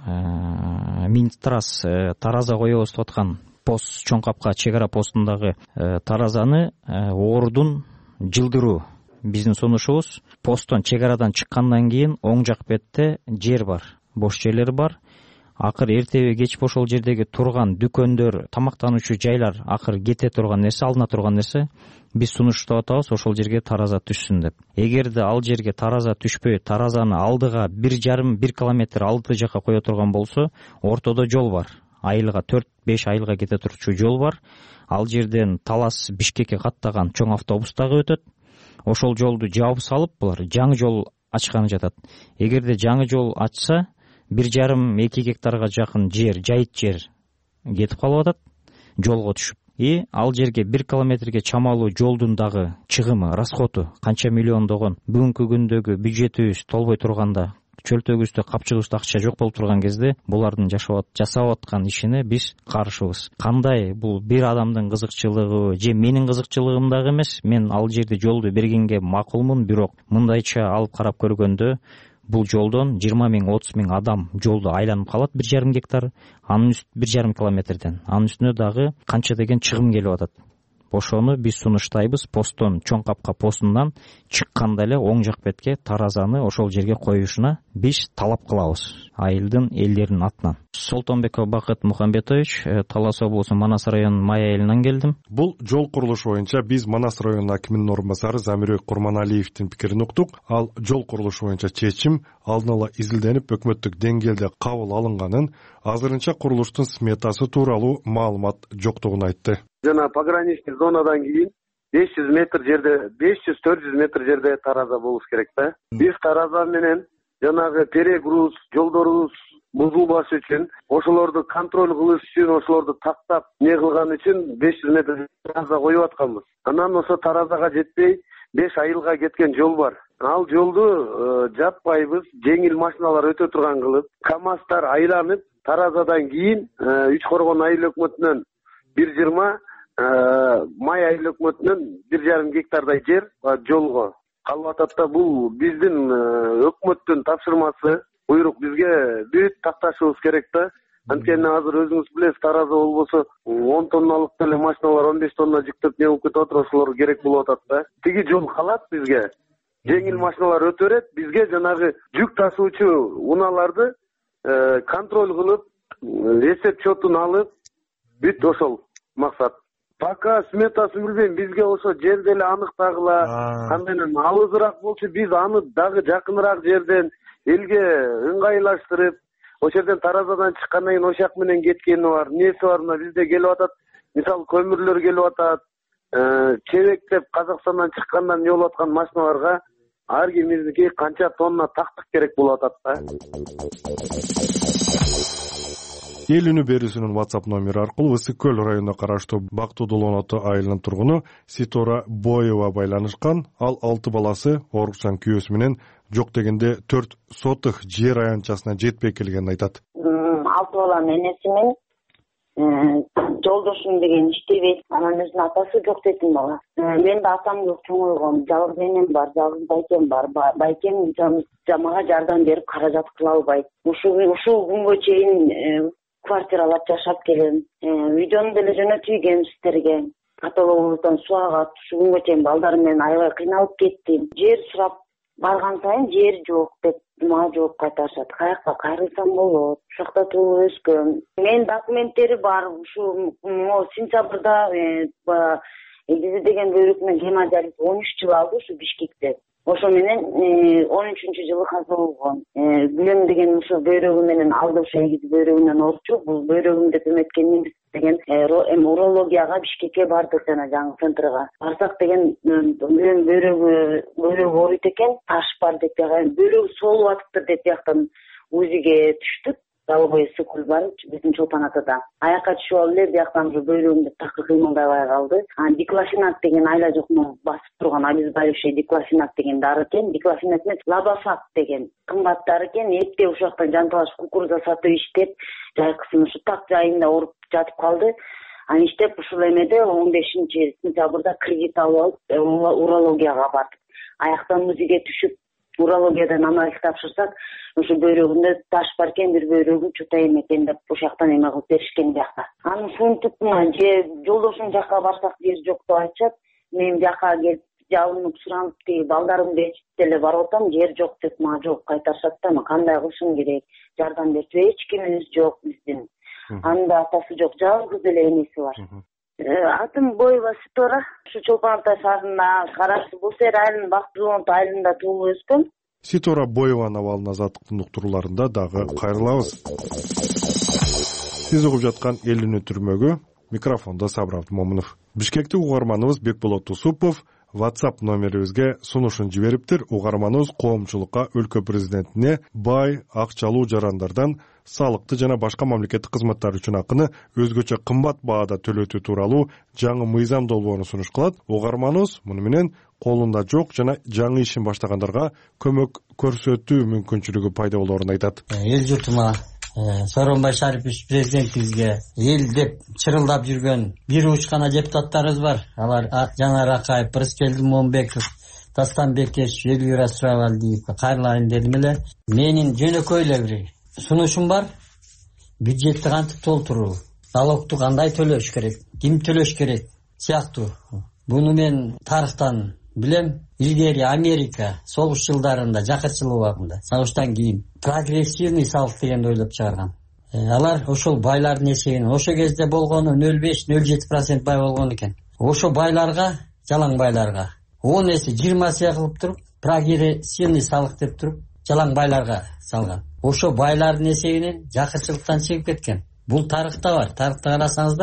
Минтрас тараза коебуз деп аткан пост, Чоң Капка чек-ара постундагы таразаны ордун жылдыруу биздин сунушубуз. Посттон чек-арадан чыккандан кийин оң жак бетте жер бар, бош жерлер бар. Акыр эртеби кеч ошол жердеги турган дүкөндөр, тамактануучу жайлар акыр кете турган нерсе, алына турган нерсе, биз сунуштап атабыз ошол жерге тараза түшсүн деп. Эгерде ал жерге тараза түшпөй, таразаны алдыга 1,5 километр алды жака кое турган болсо, ортодо жол бар. Айылга 4-5 айылга кете турчу жол бар. Ал жерден Талас Бишкекке каттаган чоң автобус дагы өтөт. Ошол жолду жаап салып, булар жаңы жол ачканы жатат. Эгерде жаңы жол ачса, 1,5-2 гектарга жакын жер, жайыт жер кетип калып атат жолго түшүп. Ал жерге 1 километрге чамалуу жолдун дагы чыгымы, расходу канча миллиондогон. Бүгүнкү күндөгү бюджетибиз толбой турганда, чөлтөгүбүздө, капчыгыбызда акча жок болуп турган кезде, булардын жасап аткан ишине биз каршыбыз. Кандай бул бир адамдын кызыкчылыгы же менин кызыкчылыгым дагы эмес. Мен ал жерде жолду бергенге макулмун, бирок мындайча алып карап көргөндө бул жолдон 20-30 миң адам жолду айланып калат, 1,5 гектар, анын 1,5 километрден. Анын үстүнө дагы канча деген чыгым келип атат. Ошону биз сунуштайбыз. Посттон, Чоң Капка постундан чыкканда эле оң жак бетке таразаны ошол жерге коюшуна биз талап кылабыз айылдын элдеринин атынан. Солтонбеков Бакыт Мухамбетович, Талас облусу Манас районунун Май айылынан келдим. Бул жол курулушу боюнча биз Манас районунун акиминин орун басары Замирбек Курманалиевдин пикирин уктук. Ал жол курулушу боюнча чечим алдын ала изилденип, өкмөттүк деңгээлде кабыл алынганын, азырынча курулуштун сметасы тууралуу маалымат жоктугун айтты. Жана пограничный зонадан кийин 500-400 метр жерде тараза болуш керек да. Биз тараза менен жанагы перегруз, жолдорубуз бузулбаш үчүн, ошолорду контроль кылыш үчүн, ошолорду тактап не кылган үчүн 500 метр тараза коюп атканбыз. Анан ошо таразага жетпей 5 айылга кеткен жол бар. Ал жолду жаппайбыз, жеңил машиналар өтө турган кылып, КАМАЗдар айланып, таразадан кийин Үч Коргон айыл өкмөтүнөн 1,20, Май айыл өкмөтүнөн 1,5 гектардай жер жолго калып атат да. Бул биздин өкмөттүн тапшырмасы, буйрук, бизге бүт такташыбыз керек да. Анткени азыр өзүңүз билесиз, тараза болбосо 10 тонналык деле машиналар 15 тонна жүктөп не болуп кетип атат, ошолор керек болуп атат да. Тиги жол калат бизге. Жеңил машиналар өтө берет, бизге жанагы жүк ташуучу унааларды контроль кылып, есеп счетун алып, бүт ошол максат. Пока сметасын билбейм, бизге ошо жер деле аныктагыла, кандайынан алысыраак болчу, биз аны дагы жакыныраак жерден элге ыңгайлаштырып, ошол жерден таразадан чыккандан кийин ошак менен кеткени бар, несі бар, мына бизде келип атат. Мисалы көмүрлөр келип атат, чебектеп Казакстандан чыккандан жол аткан машиналарга ар кимиздики канча тонна тактык керек болуп атат да. Эл үнү берүүсүнүн WhatsApp номери аркылуу Ысык Көл районуна караштуу Бактуу Долоноту айылынын тургуну Ситора Боева байланышкан. Ал 6 баласы оорукчан күйөөсү менен жок дегенде 4 сотых жер аянтчасына жетпей келгенин айтат. 6 баланын энесимин жолдошум деген иштебейт, анан өзүнүн атасы жок дейтин бала. Мен да атам жок, чоңойгом, жалгыз энем бар, жалгыз байкем бар. Байкем мага жардам берип каражат кыла албайт. Ушул күнгө чейин квартиралап жашап келем. Үйдөн деле жөнөтүйгөн сиздерге. Каталогубуздан суу агат. Ушул күнгө чейин балдарым менен аябай кыйналып кеттим. Жер сурап барган сайын жер жок деп мага жооп кайтарышат. Каяка кайрылсам болот? Ушакта туулуп өскөм. Мен документтери бар. Ушул сентябрда Эдизи деген бөйрөкмөн гемодиализ 13 жыл алды ушу Бишкекте. Ошо менен 13-жылы каза болгон. Гүлөм деген ушул бөйрөгү менен алды, ошо эгиз бөйрөгүнөн орчу. Бул бөйрөгүм деп эметкен деген урологияга Бишкекке бардык, жана жаңы центрга. Барсак деген бөйрөгү ооруйт экен, таш бар деп, бөйрөгү соолуп атыптыр деп жактан УЗИге түштүк. Далбой Сыкул бар, биздин Чолпан атада. Аяка түшүп алып эле, бияктан бөйрөгүмдө такы кыймылдабай калды. Диклофенак деген айла жокмо басып турган обезболивающий диклофенак деген дары экен. Диклофенак эмес, лабафак деген кымбат дары экен. Эптеп ушактан жанталаш кукуруза сатып иштеп, жайкысын ушу так жайында ооруп жатып калды. Аны иштеп ушул эмеде 15-сентябрда кредит алып урологияга бардык. Аяктан УЗИге түшүп, урологиядан анализ тапшырсак, ошо бөйрөгүндө таш бар экен, бир бөйрөгү чутайм экен деп ошактан эме кылып беришкен жакта. Аны сунтупмун, жолдошум жака барсак жер жок деп айтышат. Мен жака келип жалынып суранып, тиги балдарымды ээрчип деле барып атам, жер жок деп мага жооп кайтарышат да. Мен кандай кылышым керек? Жардам берчү эч кимибиз жок биздин. Анын да атасы жок, жалгыз эле энеси бар. Атым Боева Ситора, ушу Чолпан ата шаарына караштуу Бусер айылынын Бактуу Долоноту айылында туулуп өскөм. Ситора Боеванын абалын азаттыктын уктурууларында дагы кайрылабыз. Сиз угуп жаткан Эл үнү түрмөгү, микрофондо Сабыр Абдымомунов. Бишкектик угарманыбыз Бекболот Усупов WhatsApp номерибизге сунушун жибериптир. Угарманыбыз коомчулукка өлкө президентине бай, акчалуу жарандардан салыкты жана башка мамлекеттик кызматтар үчүн акыны өзгөчө кымбат баада төлөтүү тууралуу жаңы мыйзам долбоорун сунуш кылат. Угарманыбыз муну менен колунда жок жана жаңы ишин баштагандарга көмөк көрсөтүү мүмкүнчүлүгү пайда болоорун айтат. Эл журтума Сооронбай Шарипович президентибизге эл деп чырылдап жүргөн бир учкана депутаттарыбыз бар. Алар Жанар Акаев, Рыскелди Момбеков, Дастан Бекеш, Элвира Суравалдиевка кайрылайын дедим эле. Менин жөнөкөй эле бир сунушум бар. Бюджетти кантип толтуруу, налогту кандай төлөш керек, ким төлөш керек сыяктуу. Буну мен тарыхтан билем. Илгери Америка согуш жылдарында, жакырчылык убагында, согуштан кийин прогрессивный салык дегенди ойлоп чыгарган. Алар ошол байлардын эсебинен, ошол кезде болгону 0,5-0,7% бай болгон экен. Ошо байларга, жалаң байларга 10 эсе 20 эсе кылып туруп, прогрессивный салык деп туруп, жалаң байларга салган. Ошо байлардын эсебинен жакырчылыктан чыгып кеткен. Бул тарыхта бар. Тарыхта карасаңыздар,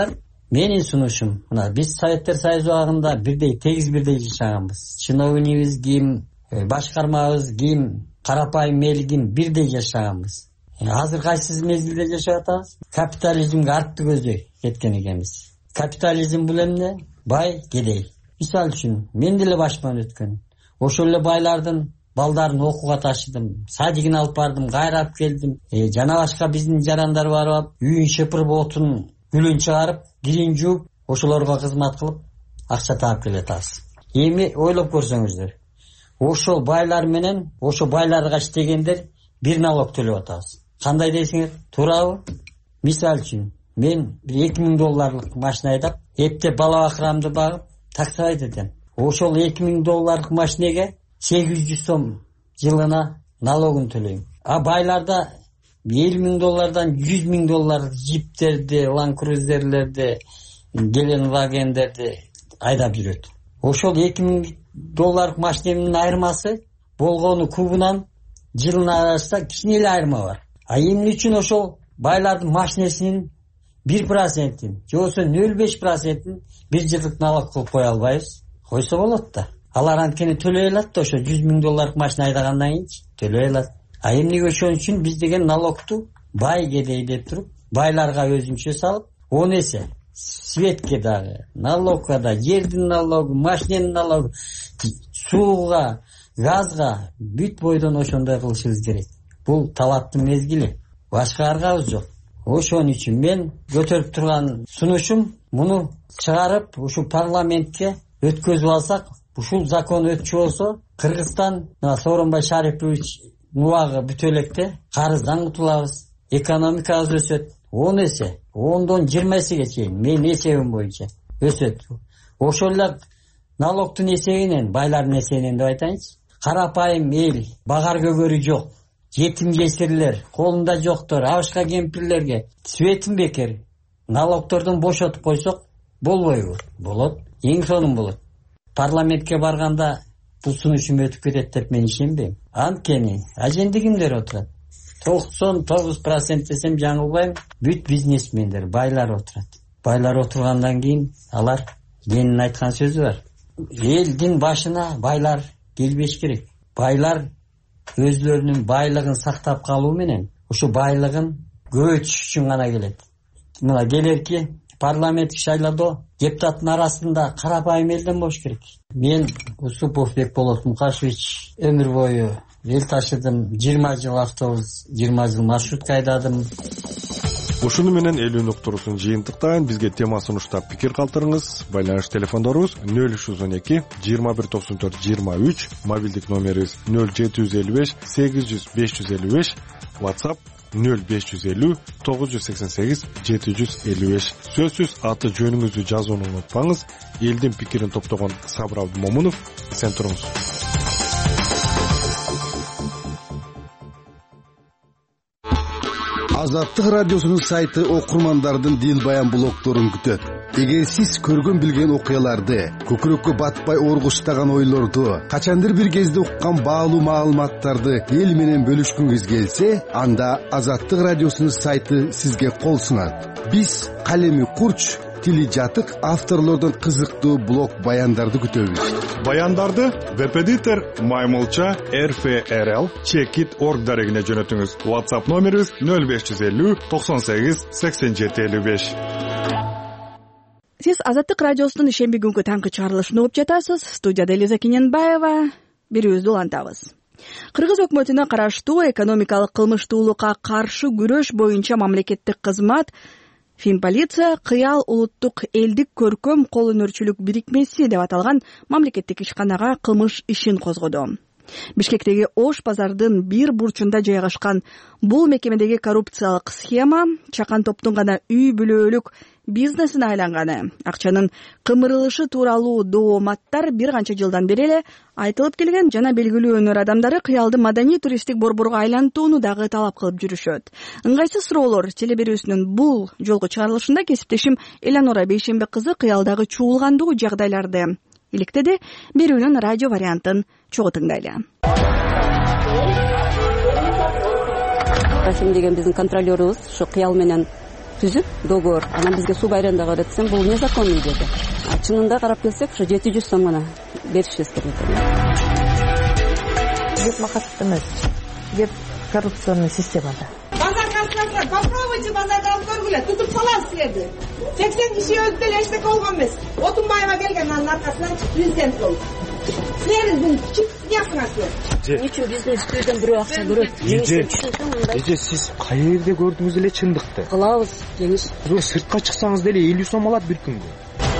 Менин сунушум мына биз Советтер Союзу убагында бирдей бирдей жашаганбыз. Чиновнигибиз ким, башкармабыз ким, карапайым эл ким бирдей жашаганбыз. Азыр кайсы мезгилде жашап атабыз? Капитализмге артты көздөй кеткен экенбиз. Капитализм бул эмне? Бай, кедей. Мисалы үчүн мен деле башыман өткөн. Ошол эле байлардын балдарын окууга ташыдым, садигин алып бардым, кайрап келдим. Жана башка биздин жарандар барып, үйүн шыпырып, отун гүлүн чыгарып, кирин жууп, ошолорго кызмат кылып, акча таап келатабыз. Эми ойлоп көрсөңүздөр. Ошол байлар менен, ошо байларга иштегендер бир налог төлөп атабыз. Кандай дейсиңер? Туурабы? Мисалы үчүн, мен $2000 машина айдап, эптеп бала бакырамды багып, такси айдадым. Ошол $2000 машинеге 800 сом жылына налогун төлөйм. А байларда $50,000 $100,000 джиптерди, ланкрузерлерди, геленвагендерди айдап жүрөт. Ошол $2000 машиненин айырмасы болгону кубунан жылына арасында кичине эле айырма бар. А эмне үчүн ошол байлардын машинесинин 1%, же болбосо 0,5% бир жылдык налог кылып кое албайбыз? Койсо болот да. Алар анткени төлөй алат да, ошо $100,000 машина айдагандан кийин төлөй алат. А эмнеге ошон үчүн биз деген налогту бай кедей деп туруп, байларга өзүнчө салып, 10 эсе светке дагы, налогга да, жердин налогу, машиненин налогу, сууга, газга бүт бойдон ошондой кылышыбыз керек. Бул талаптын мезгили. Башка аргабыз жок. Ошон үчүн мен көтөрүп турган сунушум муну чыгарып, ушул парламентке өткөзүп алсак, ушул закон өтчү болсо, Кыргызстан Сооронбай Шарипович убагы бүтө электе карыздан кутулабыз, экономикабыз өсөт, 10 эсе, 10дон 20 эсеге чейин менин эсебим боюнча өсөт. Ошол эле налогтун эсебинен, байлардын эсебинен деп айтайынчы, карапайым эл, багар көгөрү жок, жетим жесирлер, колунда жоктор, абышка кемпирлерге светин бекер налогтордон бошотуп койсок болбойбу? Болот, эң сонун болот. Парламентке барганда бул сунушум өтүп кетет деп мен ишенбейм. Анткени ажендигимдер отурат. 99% десем жаңылбайм, бүт бизнесмендер, байлар отурат. Байлар отургандан кийин алар Ленин айткан сөзү бар. Элдин башына байлар келбеш керек. Байлар өзлөрүнүн байлыгын сактап калуу менен ушу байлыгын көбөйтүш үчүн гана келет. Мына келерки парламенттик шайлоодо депутаттын арасында карапайым элден болуш керек. Мен Усупов Бекболот Мукашевич өмүр бою эл ташыдым, 20 жыл автобус, 20 жыл маршрутка айдадым. Ушуну менен элүүнү уктуруусун жыйынтыктайын. Бизге тема сунуштап пикир калтырыңыз. Байланыш телефондорубуз 0312 2194 23, мобилдик номерибиз 0755 800 555, WhatsApp 0550 988 755. Сөзсүз аты жөнүңүздү жазууну унутпаңыз. Элдин пикирин топтогон Сабыр Абдымомунов, сен туруңуз. Азаттык радиосунун сайты окурмандардын дил баян блогторун күтөт. Эгер сиз көргөн билген окуяларды, көкүрөккө батпай оргуштаган ойлорду, качандыр бир кезде уккан баалуу маалыматтарды эл менен бөлүшкүңүз келсе, анда Азаттык радиосунун сайты сизге кол сунат. Биз калеми курч, тили жатык авторлордон кызыктуу блог баяндарды күтөбүз. Баяндарды Веб-эдитор Маймылча RFRL Checkit.org дарегине жөнөтүңүз. WhatsApp номерибиз 0550 98 87 55. Сиз Азаттык радиосунун ишемби күнгү таңкы чыгарылышын угуп жатасыз. Студияда Элиза Кененбаева. Бирибизди улантабыз. Кыргыз өкмөтүнө караштуу экономикалык кылмыштуулукка каршы күрөш боюнча мамлекеттик кызмат Финполиция кыял улуттук элдик көркөм кол өнөрчүлүк бирикмеси деп аталган мамлекеттик ишканага кылмыш ишин козгоду. Бишкектеги Ош базардын бир бурчунда жайгашкан бул мекемедеги коррупциялык схема чакан топтун гана үй бүлөлүк бизнесине айланганы. Акчанын кымырылышы тууралуу дооматтар бир канча жылдан бери эле айтылып келген жана белгилүү өнөр адамдары кыялды маданий туристтик борборго айлантууну дагы талап кылып жүрүшөт. Ыңгайсыз суроолор телеберүүсүнүн бул жолку чыгарылышында кесиптешим Эланора Бейшембе кызы кыялдагы чуулгандуу жагдайларды иликтеди. Берүүнүн радио вариантын чогуу тыңдайлы. Расим деген биздин контролерубуз ушу кыял менен түзүп договор, анан бизге суб арендага берсем, бул незаконный деди. Чынында карап келсек, ушу 700 сом гана беришибиз керек экен. Кеп максат эмес, кеп коррупционный системада. Базар кассасы, попробуйте базарда алып көргүлө, тутуп салат силерди. 80 киши өлүп деле эчтеке болгон эмес. Отунбаева келген, анын аркасынан президент болду. Силердин чыксыңар. Нече биздин үстүбүздөн бирөө акча көрөт. Эже, сиз кай жерде көрдүңүз эле чындыкты? Кылабыз, жеңиш. Сыртка чыксаңыз деле 50 сом алат бир күнгө.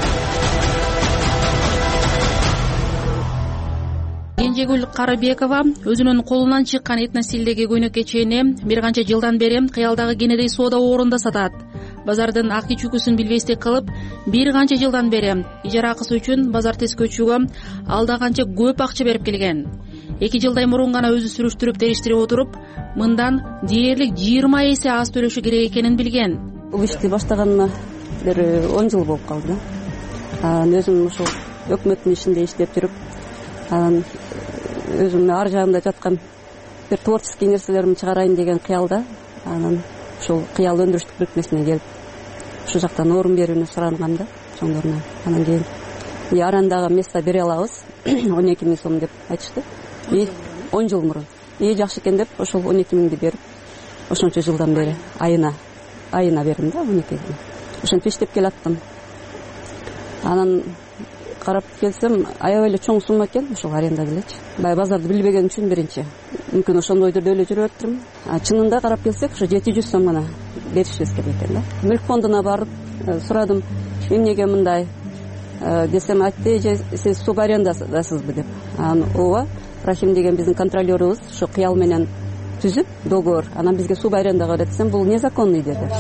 Кенжегүл Карыбекова өзүнүн колунан чыккан этно стилдеги көйнөк кечени бир канча жылдан бери кыялдагы кенедей соода орунда сатат. Базардын акча чүкүсүн билбестик кылып, бир канча жылдан бери ижара акысы үчүн базар тескөчүгө алда канча көп акча берип келген. 2 жылдай мурун гана өзү сүрүштүрүп териштире отуруп, мындан дээрлик 20 эсе аз төлөшү керек экенин билген. Бул ишти баштаганыма бир 10 жыл болуп калды. Өзүм ушул өкмөттүн ишинде иштеп жүрүп, анан өзүм ар жагында жаткан бир творческий нерселеримди чыгарайын деген кыялда, анан ушул кыял өндүрүштүк бирикмесине келип, ушул жактан орун берүүнү сурангам да, чоңдоруна. Анан кийин арендага место бере алабыз, 12 000 сом деп айтышты. 10 жыл мурун. Жакшы экен деп ошол 12 000 берип, ошончо жылдан бери айына бердим да 12 000. Ошентип иштеп келаттым. Анан карап келсем, аябай эле чоң сумма экен ушул аренда делечи. Базарды билбеген үчүн биринчи. Мүмкүн ошондой түрдө эле жүрүп өттүрмүн. Чынында карап келсек, ушу 700 сом гана беришибиз керек экен да. Мүлк фондуна барып сурадым, эмнеге мындай десем, айтты, эже, сиз суб арендасызбы деп. Ооба, Рахим деген биздин контролерубуз ушу кыял менен түзүп договор, анан бизге суб арендага берсем, бул незаконный деди.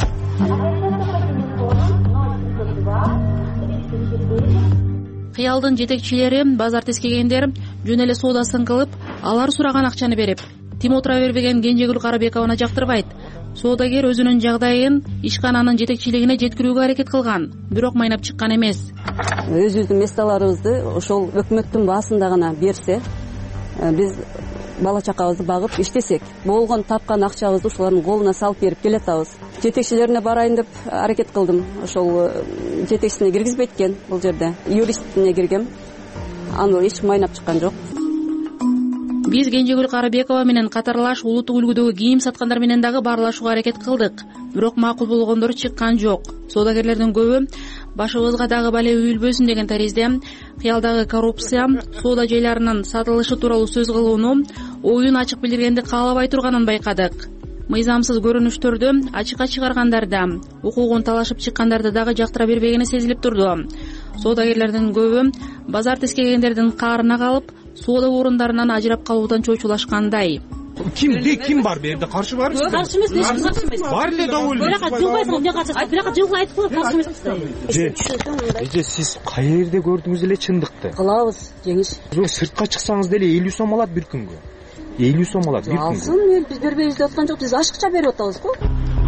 Кыялдын жетекчилери, базар тескегендер жөн эле соодасын кылып, алар сураган акчаны берип, тим отура бербеген Кенжегүл Карыбекованы жактырбайт. Соодагер өзүнүн жагдайын ишкананын жетекчилигине жеткирүүгө аракет кылган, бирок майнап чыккан эмес. Өзүбүздүн месталарыбызды ошол өкмөттүн баасында гана берсе, биз бала чакабызды багып иштесек, болгон тапкан акчабызды ушулардын колуна салып берип келатабыз. Жетекчилерине барайын деп аракет кылдым. Ошол жетекчисине киргизбейт экен бул жерде. Юристине киргем. Аны эч майнап чыккан жок. Биз Кенжегүл Карыбекова менен катарлаш улуттук үлгүдөгү кийим саткандар менен дагы баарлашууга аракет кылдык. Бирок макул болгондор чыккан жок. Соодагерлердин көбү башыбызга дагы бале үйүлбөсүн деген таризде кыялдагы коррупция, соода жайларынын сатылышы тууралуу сөз кылууну, оюн ачык билдиргенди каалабай турганын байкадык. Мыйзамсыз көрүнүштөрдү ачыкка чыгаргандарда, укугун талашып чыккандарды дагы жактыра бербегени сезилип турду. Соодагерлердин көбү базар тескегендердин каарына калып, соода орундарынан ажырап калуудан чочулашкандай. Ким бар бу жерде? Каршы барбы? Каршы эмес, эч каршы эмес. Бар эле довольно. Бирок жылбайсың, эмне каршы? Бирок жылгы айтып коюп каршы эмес. Эже, сиз кай жерде көрдүңүз эле чындыкты? Кылабыз, жеңиш. Сыртка чыксаңыз деле 50 сом алат бир күнгө. 50 сом алат бир күнгө. Алсын, биз бербейбиз деп аткан жок, биз ашыкча берип атабыз го.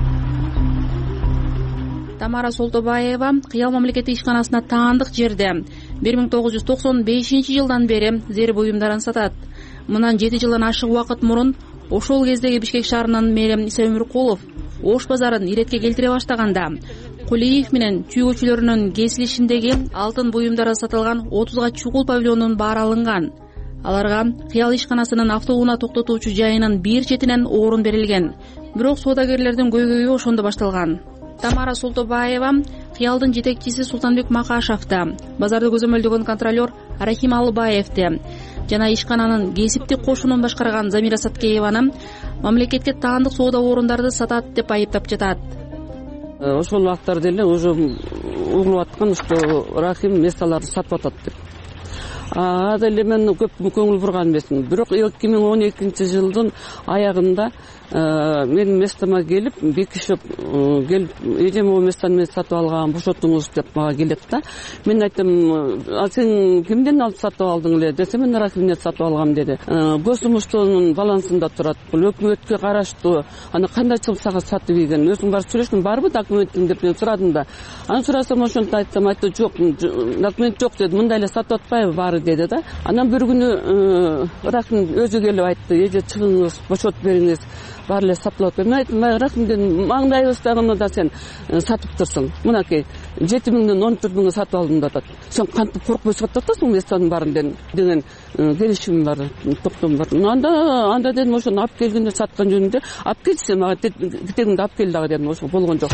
Тамара Солтобаева Кыял мамлекеттик ишканасына таандык жерде 1995 жылдан бери зери буюмдарын сатат. Мындан 7 жылдан ашык убакыт мурун ошол кездеги Бишкек шаарынын мэри Иса Өмүркулов Ош базарын иретке келтире баштаганда Кулиев менен чүйгөчүлөрүнүн кесилишиндеги алтын буюмдары сатылган 30 чугул павильондун баары алынган. Аларга Кыял ишканасынын автоунаа токтотуучу жайынын бир четинен орун берилген. Бирок соодагерлердин көйгөйү ошондо башталган. Тамара Солтобаева Кыялдын жетекчиси Султанбек Макашевди, базарды көзөмөлдөгөн контролер Рахим Алыбаевди жана ишкананын кесиптик кошунун башкарган Замира Саткееваны мамлекетке таандык соода орундарды сатат деп айыптап жатат. Ошол актар деле уже угулуп аткан, что Рахим месталарды сатып атат деп. Деле мен көп көңүл бурган эмесмин. Бирок 2012 жылдын аягында менин местома келип, бекишип келип, эже могу местаны мен сатып алгам, бошотуңуз деп мага келет да. Мен айттым, сен кимден алып сатып алдың эле десем, мен Рахимден сатып алгам деди. Госимуштонун балансында турат, бул өкмөткө караштуу. Аны кандайчылык сага сатып ийген? Өзүң барып сүйлөшкүн, барбы документиң деп мен сурадым да. Аны сурасам ошентип айтсам, айтты, жок, документ жок деди. Мындай эле сатып атпайбы баары деди да. Анан бир күнү Рахим өзү келип айтты, эже чыгыңыз, бошотуп бериңиз, баары эле сатылып атат. Мен айттым, Рахим дедим, маңдайыбыздагыны да сен сатып турсуң. Мынакей 7.000ден 14.000га сатып алдым да атат. Сен кантип коркпой сатып атасың местанын баарын деген келишимим бар, токтом бар. Анда дедим, ошону алып келгенде саткан жөнүндө алып келсе мага китегиңди алып кел дагы дедим, ошо болгон жок.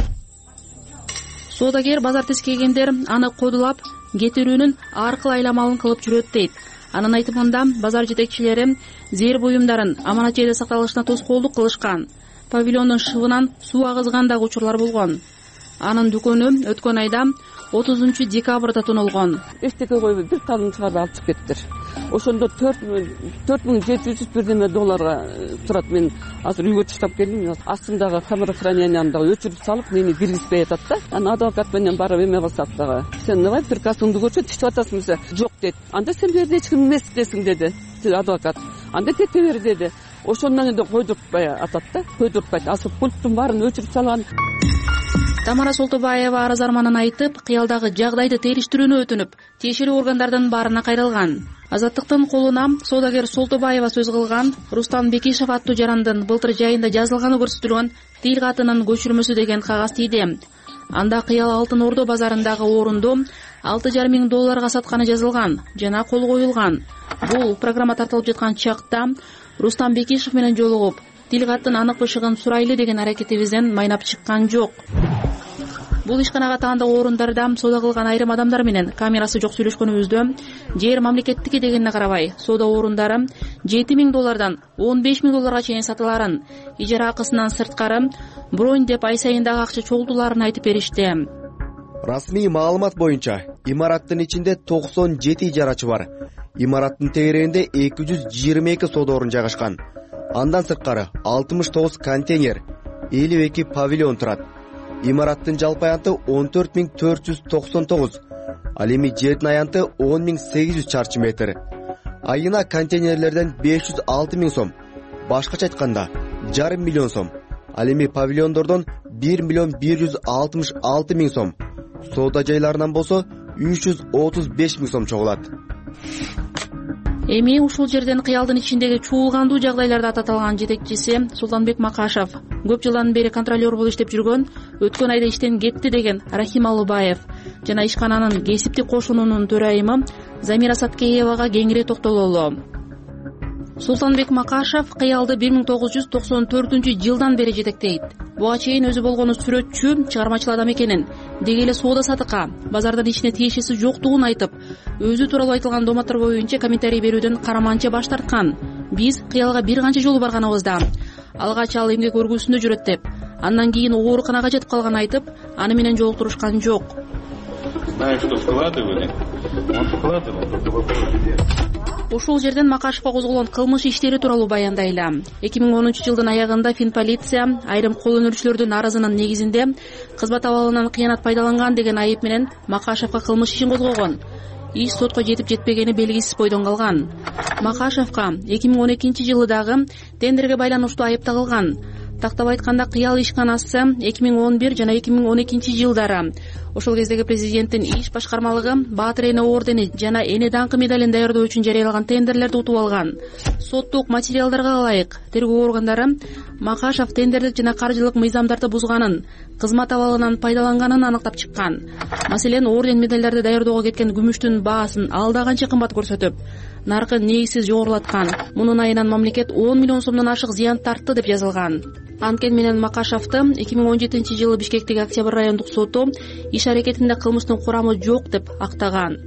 Соодагер базар тескегендер аны кодулап кетирүүнүн ар кыл айламалын кылып жүрөт дейт. Анын айтымында базар жетекчилери зээр буюмдарын аманат жерде сакталышына тоскоолдук кылышкан. Павильондун шыбынан суу агызган дагы учурлар болгон. Анын дүкөнү өткөн айда 30-декабрда тонулгон. Эчтеке койбой бир талын чыгарып алып чыгып кеттир. Ошондо $4,700 бирдеме долларга турат. Мен азыр үйгө таштап келдим. Астымдагы камера хранениямды өчүрүп салып, мени киргизбей атат да. Анан адвокат менен барып эме кылсак дагы. Сен небай прикасыңды көрсөт, иштеп атасың десе, жок дейт. Анда сен бул жерде эч ким эмес десиң деди адвокат. Анда кете бер деди. Ошондон эле койдуртпай атат да. Койдуртпайт. Асып пульттун баарын өчүрүп салган. Тамара Солтобаева арыз арманын айтып, кыялдагы жагдайды териштирүүнү өтүнүп, тиешелүү органдардын баарына кайрылган. Азаттыктын колуна соодагер Солтобаева сөз кылган Рустам Бекишев аттуу жарандын былтыр жайында жазылганы көрсөтүлгөн тил катынын көчүрмөсү деген кагаз тийди. Анда кыял Алтын Ордо базарындагы орунду $6,500 сатканы жазылган жана кол коюлган. Бул программа тартылып жаткан чакта Рустам Бекишев менен жолугуп, тил каттын анык бышыгын сурайлы деген аракетибизден майнап чыккан жок. Бул ишканага таандык орундарда соода кылган айрым адамдар менен камерасы жок сүйлөшкөнүбүздө жер мамлекеттики дегенине карабай, соода орундары $7,000 $15,000 чейин сатыларын, ижара акысынан сырткары бронь деп ай сайындагы акча чогултууларын айтып беришти. Расмий маалымат боюнча, имараттын ичинде 97 ижарачы бар. Имараттын тегерегинде 222 соода орун жайгашкан. Андан сырткары 69 контейнер, 52 павильон турат. Имараттын жалпы аянты 14.499, ал эми жердин аянты 10.800 чарчы метр. Айына контейнерлерден 506.000 сом, башкача айтканда 5,5 миллион сом, ал эми павильондордон 1.166.000 сом, соода жайларынан болсо 335.000 сом чогулат. Эми ушул жерден кыялдын ичиндеги чуулгандуу жагдайларды ататалган жетекчиси Султанбек Макашев, көп жылдан бери контролер болуп иштеп жүргөн, өткөн айда иштен кетти деген Рахим Алыбаев жана ишкананын кесиптик кошунунун төрайымы Замира Саткеевага кеңири токтололу. Султанбек Макашев кыялды 1994-жылдан бери жетектейт. Буга чейин өзү болгону сүрөтчү, чыгармачыл адам экенин, деги эле соода сатыкка, базардын ичине тиешеси жоктугун айтып, өзү тууралуу айтылган доматтар боюнча комментарий берүүдөн караманча баш тарткан. Биз кыялга бир канча жолу барганыбызда алгач ал эмгек өргүсүндө жүрөт деп, андан кийин ооруканага жетип калганын айтып, аны менен жолуктурушкан жок. Знаю, что складывали. Он складывал. Ушул жерден Макашевго козголгон кылмыш иштери тууралуу баяндайлы. 2010-жылдын аягында Финполиция айрым кол өнөрчүлөрдүн арызынын негизинде кызмат абалынан кыянат пайдаланган деген айып менен Макашевго кылмыш ишин козгогон. Иш сотко жетип жетпегени белгисиз бойдон калган. Макашевго 2012-жылы дагы тендерге байланыштуу айып тагылган. Тактап айтканда, кыял ишканасы 2011 жана 2012-жылдары ошол кездеги президенттин иш башкармалыгы Баатыр эне ордени жана эне даңкы медалин даярдоо үчүн жарыялаган тендерлерди утуп алган. Соттук материалдарга ылайык тергөө органдары Макашев тендердик жана каржылык мыйзамдарды бузганын, кызмат абалынан пайдаланганын аныктап чыккан. Маселен, орден медалдарды даярдоого кеткен күмүштүн баасын алда канча кымбат көрсөтүп, наркы негизсиз жогорулаткан. Мунун айынан мамлекет 10 миллион сомдон ашык зыян тартты деп жазылган. Анткени менен Макашевди 2017-жылы Бишкектеги Октябрь райондук соту иш аракетинде кылмыштын курамы жок деп актаган.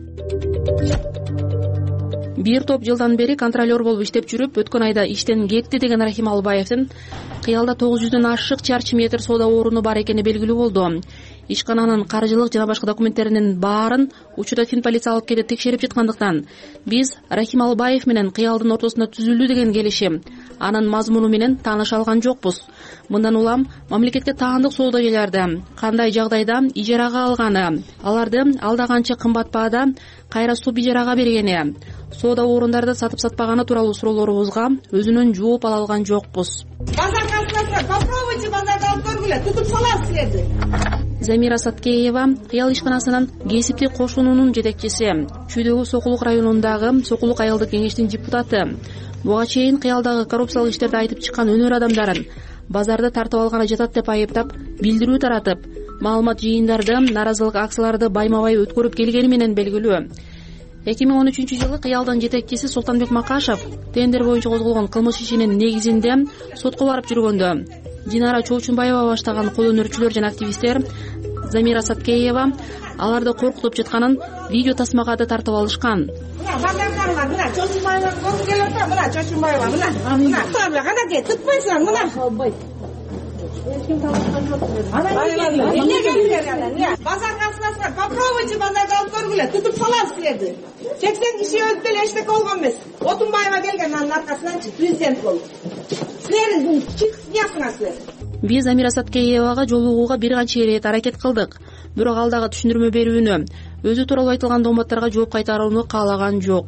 Бир топ жылдан бери контролер болуп иштеп жүрүп, өткөн айда иштен кетти деген Рахим Албаевдин кыялда 900дөн ашык чарчы метр соода оруну бар экени белгилүү болду. Ишкананын каржылык жана башка документтеринин баарын учурда Финполиция алып келип текшерип жаткандыктан биз Рахим Албаев менен кыялдын ортосунда түзүлдү деген келишим, анын мазмуну менен тааныша алган жокпуз. Мындан улам мамлекетке таандык соода жайларды кандай жагдайда ижарага алганы, аларды алда канча кымбат баада кайра суб ижарага бергени, соода орундарды сатып сатпаганы тууралуу суроолорубузга өзүнөн жооп ала алган жокпуз. Базар кассасына попробуйте базарда алып көргүлө, тутуп салат силерди. Замира Саткеева кыял ишканасынын кесиптик кошунунун жетекчиси, Чүйдөгү Сокулук районундагы Сокулук айылдык кеңештин депутаты. Буга чейин кыялдагы коррупциялык иштерди айтып чыккан өнөр адамдарын базарды тартып алганы жатат деп айыптап, билдирүү таратып, маалымат жыйындарды, нааразылык акцияларды байма-бай өткөрүп келгени менен белгилүү. 2013-жылы кыялдын жетекчиси Султанбек Макашев тендер боюнча козголгон кылмыш ишинин негизинде сотко барып жүргөндө Динара Чоочунбаева баштаган кол өнөрчүлөр жана активисттер Замира Саткеева аларды коркутуп жатканын видео тасмага да тартып алышкан. Мына Чоочунбаева көрүп келип атат, мына Чоочунбаева, мына. Канакей, тутпайсың, мына. Базар кассасына попробуйте базарды алып көргүлө, тутуп салат силерди. 80 киши өлүп деле эчтеке болгон эмес. Отунбаева келген анын аркасынан президент болуп. Силердин чыксыңар силер. Биз Замира Саткеевага жолугууга бир канча ирет аракет кылдык, бирок ал дагы түшүндүрмө берүүнү, өзү тууралуу айтылган дооматтарга жооп кайтарууну каалаган жок.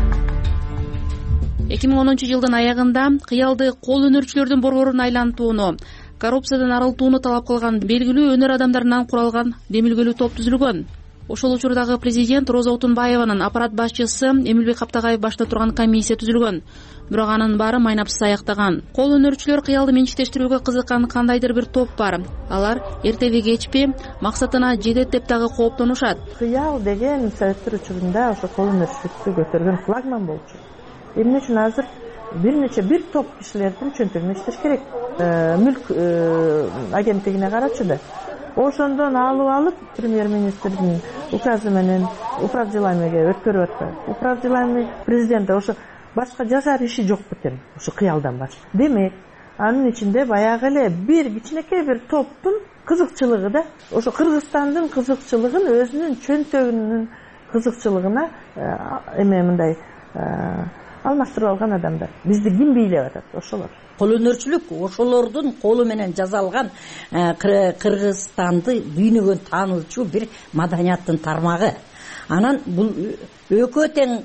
2010-жылдын аягында кыялды кол өнөрчүлөрдүн борборун айлантууну, коррупциядан арылтууну талап кылган белгилүү өнөр адамдарынан куралган демилгелүү топ түзүлгөн. Ошол учурдагы президент Роза Отунбаеванын аппарат башчысы Эмилбек Каптагаев башта турган комиссия түзүлгөн. Бирок анын баары майнапсыз аяктаган. Кол өнөрчүлөр кыялды менчиктештирүүгө кызыккан кандайдыр бир топ бар. Алар эртеби кечпи максатына жетет деп дагы кооптонушат. Кыял деген советтер учурунда ошо кол өнөрчүлүктү көтөргөн флагман болчу. Эмне үчүн азыр бир топ кишилердин чөнтөгүнө иштеш керек. Мүлк агенттигине карачы да. Ошондон алып премьер-министрдин указы менен управ деламиге өткөрүп атты. Управ делами президент ошо башка жашар иши жок бекен, ошо кыялдан башка. Демек, анын ичинде баягы эле бир кичинекей бир топтун кызыкчылыгы да, ошо Кыргызстандын кызыкчылыгын өзүнүн чөнтөгүнүн кызыкчылыгына мындай алмаштырып алган адамдар. Бизди ким бийлеп атат? Ошолор. Кол өнөрчүлүк ошолордун колу менен жасалган Кыргызстанды дүйнөгө таануучу бир маданияттын тармагы. Анан бул экөө тең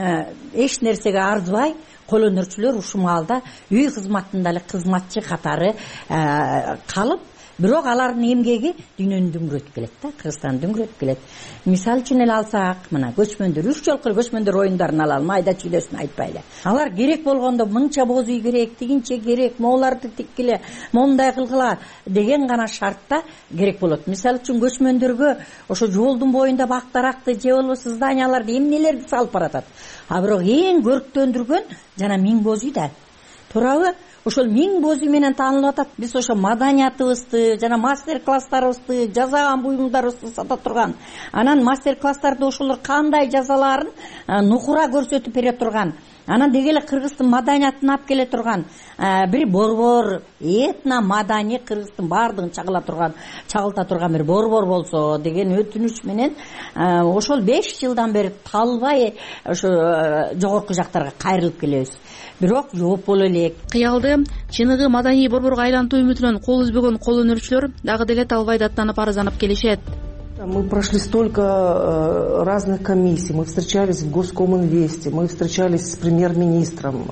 эч нерсеге арзыбай кол өнөрчүлөр ушул маалда үй кызматында эле кызматчы катары калып, бирок алардын эмгеги дүйнөнү дүңгүрөтүп келет да, Кыргызстанды дүңгүрөтүп келет. Мисал үчүн эле алсак, мына көчмөндөр, 3 жолку көчмөндөр оюндарын алалы, майда чүйдөсүн айтпайлы. Алар керек болгондо мынча боз үй керек, тигинче керек, моуларды тиккиле, мондай кылгыла деген гана шартта керек болот. Мисал үчүн көчмөндөргө ошо жолдун боюнда бактаракты же болбосо зданияларды эмнелерди салып баратат. А бирок эң көрктөндүргөн жана 1000 боз үй да. Туурабы? Ошол 1000 боз үй менен таанылып атат. Биз ошо маданиятыбызды жана мастер-класстарыбызды, жасаган буюмдарыбызды сата турган. Анан мастер-класстарды ошолор кандай жазаларын нукура көрсөтүп бере турган. Анан деги эле Кыргыздын маданиятын алып келе турган. Бир борбор, этно маданий Кыргыздын баардыгын чагылта турган бир борбор болсо деген өтүнүч менен ошол 5 жылдан бери талбай ошо жогорку жактарга кайрылып келебиз. Бирок жооп боло элек. Кыялды чыныгы маданий борборго айлантуу үмүтүнөн кол үзбөгөн кол өнөрчүлөр дагы деле талбай даттанып арызданып келишет. Мы прошли столько разных комиссий, мы встречались в Госкоминвесте, мы встречались с премьер-министром,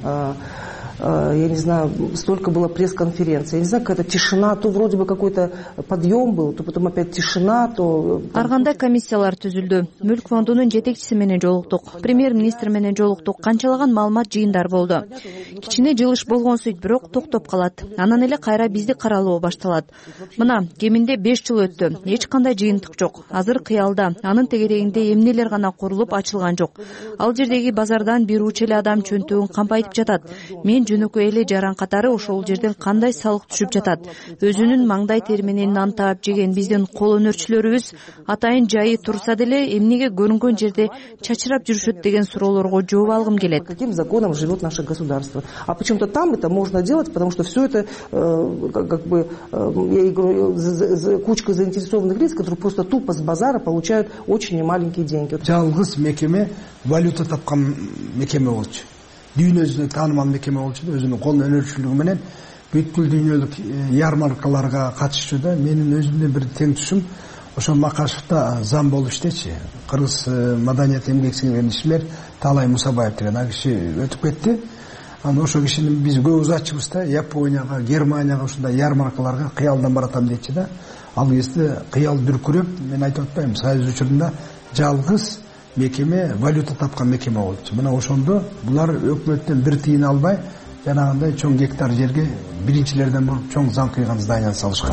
я не знаю, столько было пресс-конференций, я не знаю, какая-то тишина, то вроде бы какой-то подъем был, то потом опять тишина, то... Ар кандай комиссиялар түзүлдү. Мүлк фондунун жетекчиси менен жолуктук, премьер-министр менен жолуктук, канчалаган маалымат жыйындар болду. Кичине жылыш болгон сөйт, бирок токтоп калат. Анан эле кайра бизди каралоо башталат. Мына, кеминде 5 жыл өттү. Эч кандай жыйынтык жок. Азыр кыялда, анын тегерегинде эмнелер гана курулуп ачылган жок. Ал жердеги базардан бир уч эле адам чөнтөгүн кампайтып жатат. Мен жөнөкөй эле жаран катары ошол жерден кандай салык түшүп жатат. Өзүнүн маңдай тери менен нан таап жеген биздин кол өнөрчүлөрүбүз атайын жайы турса деле эмнеге көрүнгөн жерде чачырап жүрүшөт деген суроолорго жооп алгым келет. Каким законом живет наше государство? А почему-то там это можно делать, потому что все это как бы я говорю, кучка заинтересованных лиц, которые просто тупо с базара получают очень немаленькие деньги. Жалгыз мекеме валюта тапкан мекеме болчу. Дүйнөзүнө таанымал мекеме болчу да, өзүнүн кол өнөрчүлүгү менен бүткүл дүйнөлүк ярмаркаларга катышчу да. Менин өзүмдүн бир тең түшүм ошо Макашевда зам болуп иштечи. Кыргыз маданият эмгек сиңирген ишмер Талай Мусабаев деген ал киши өтүп кетти. Анан ошол кишинин биз көп узатчыбыз да, Японияга, Германияга ушундай ярмаркаларга кыялдан баратам дейчи да. ал кезде кыял дүркүрөп, мен айтып атпайм, Союз учурунда жалгыз мекеме валюта тапкан мекеме болчу. Мына ошондо булар өкмөттөн бир тыйын албай, жанагындай чоң гектар жерге биринчилерден болуп чоң заң кыйган зданияны салышкан.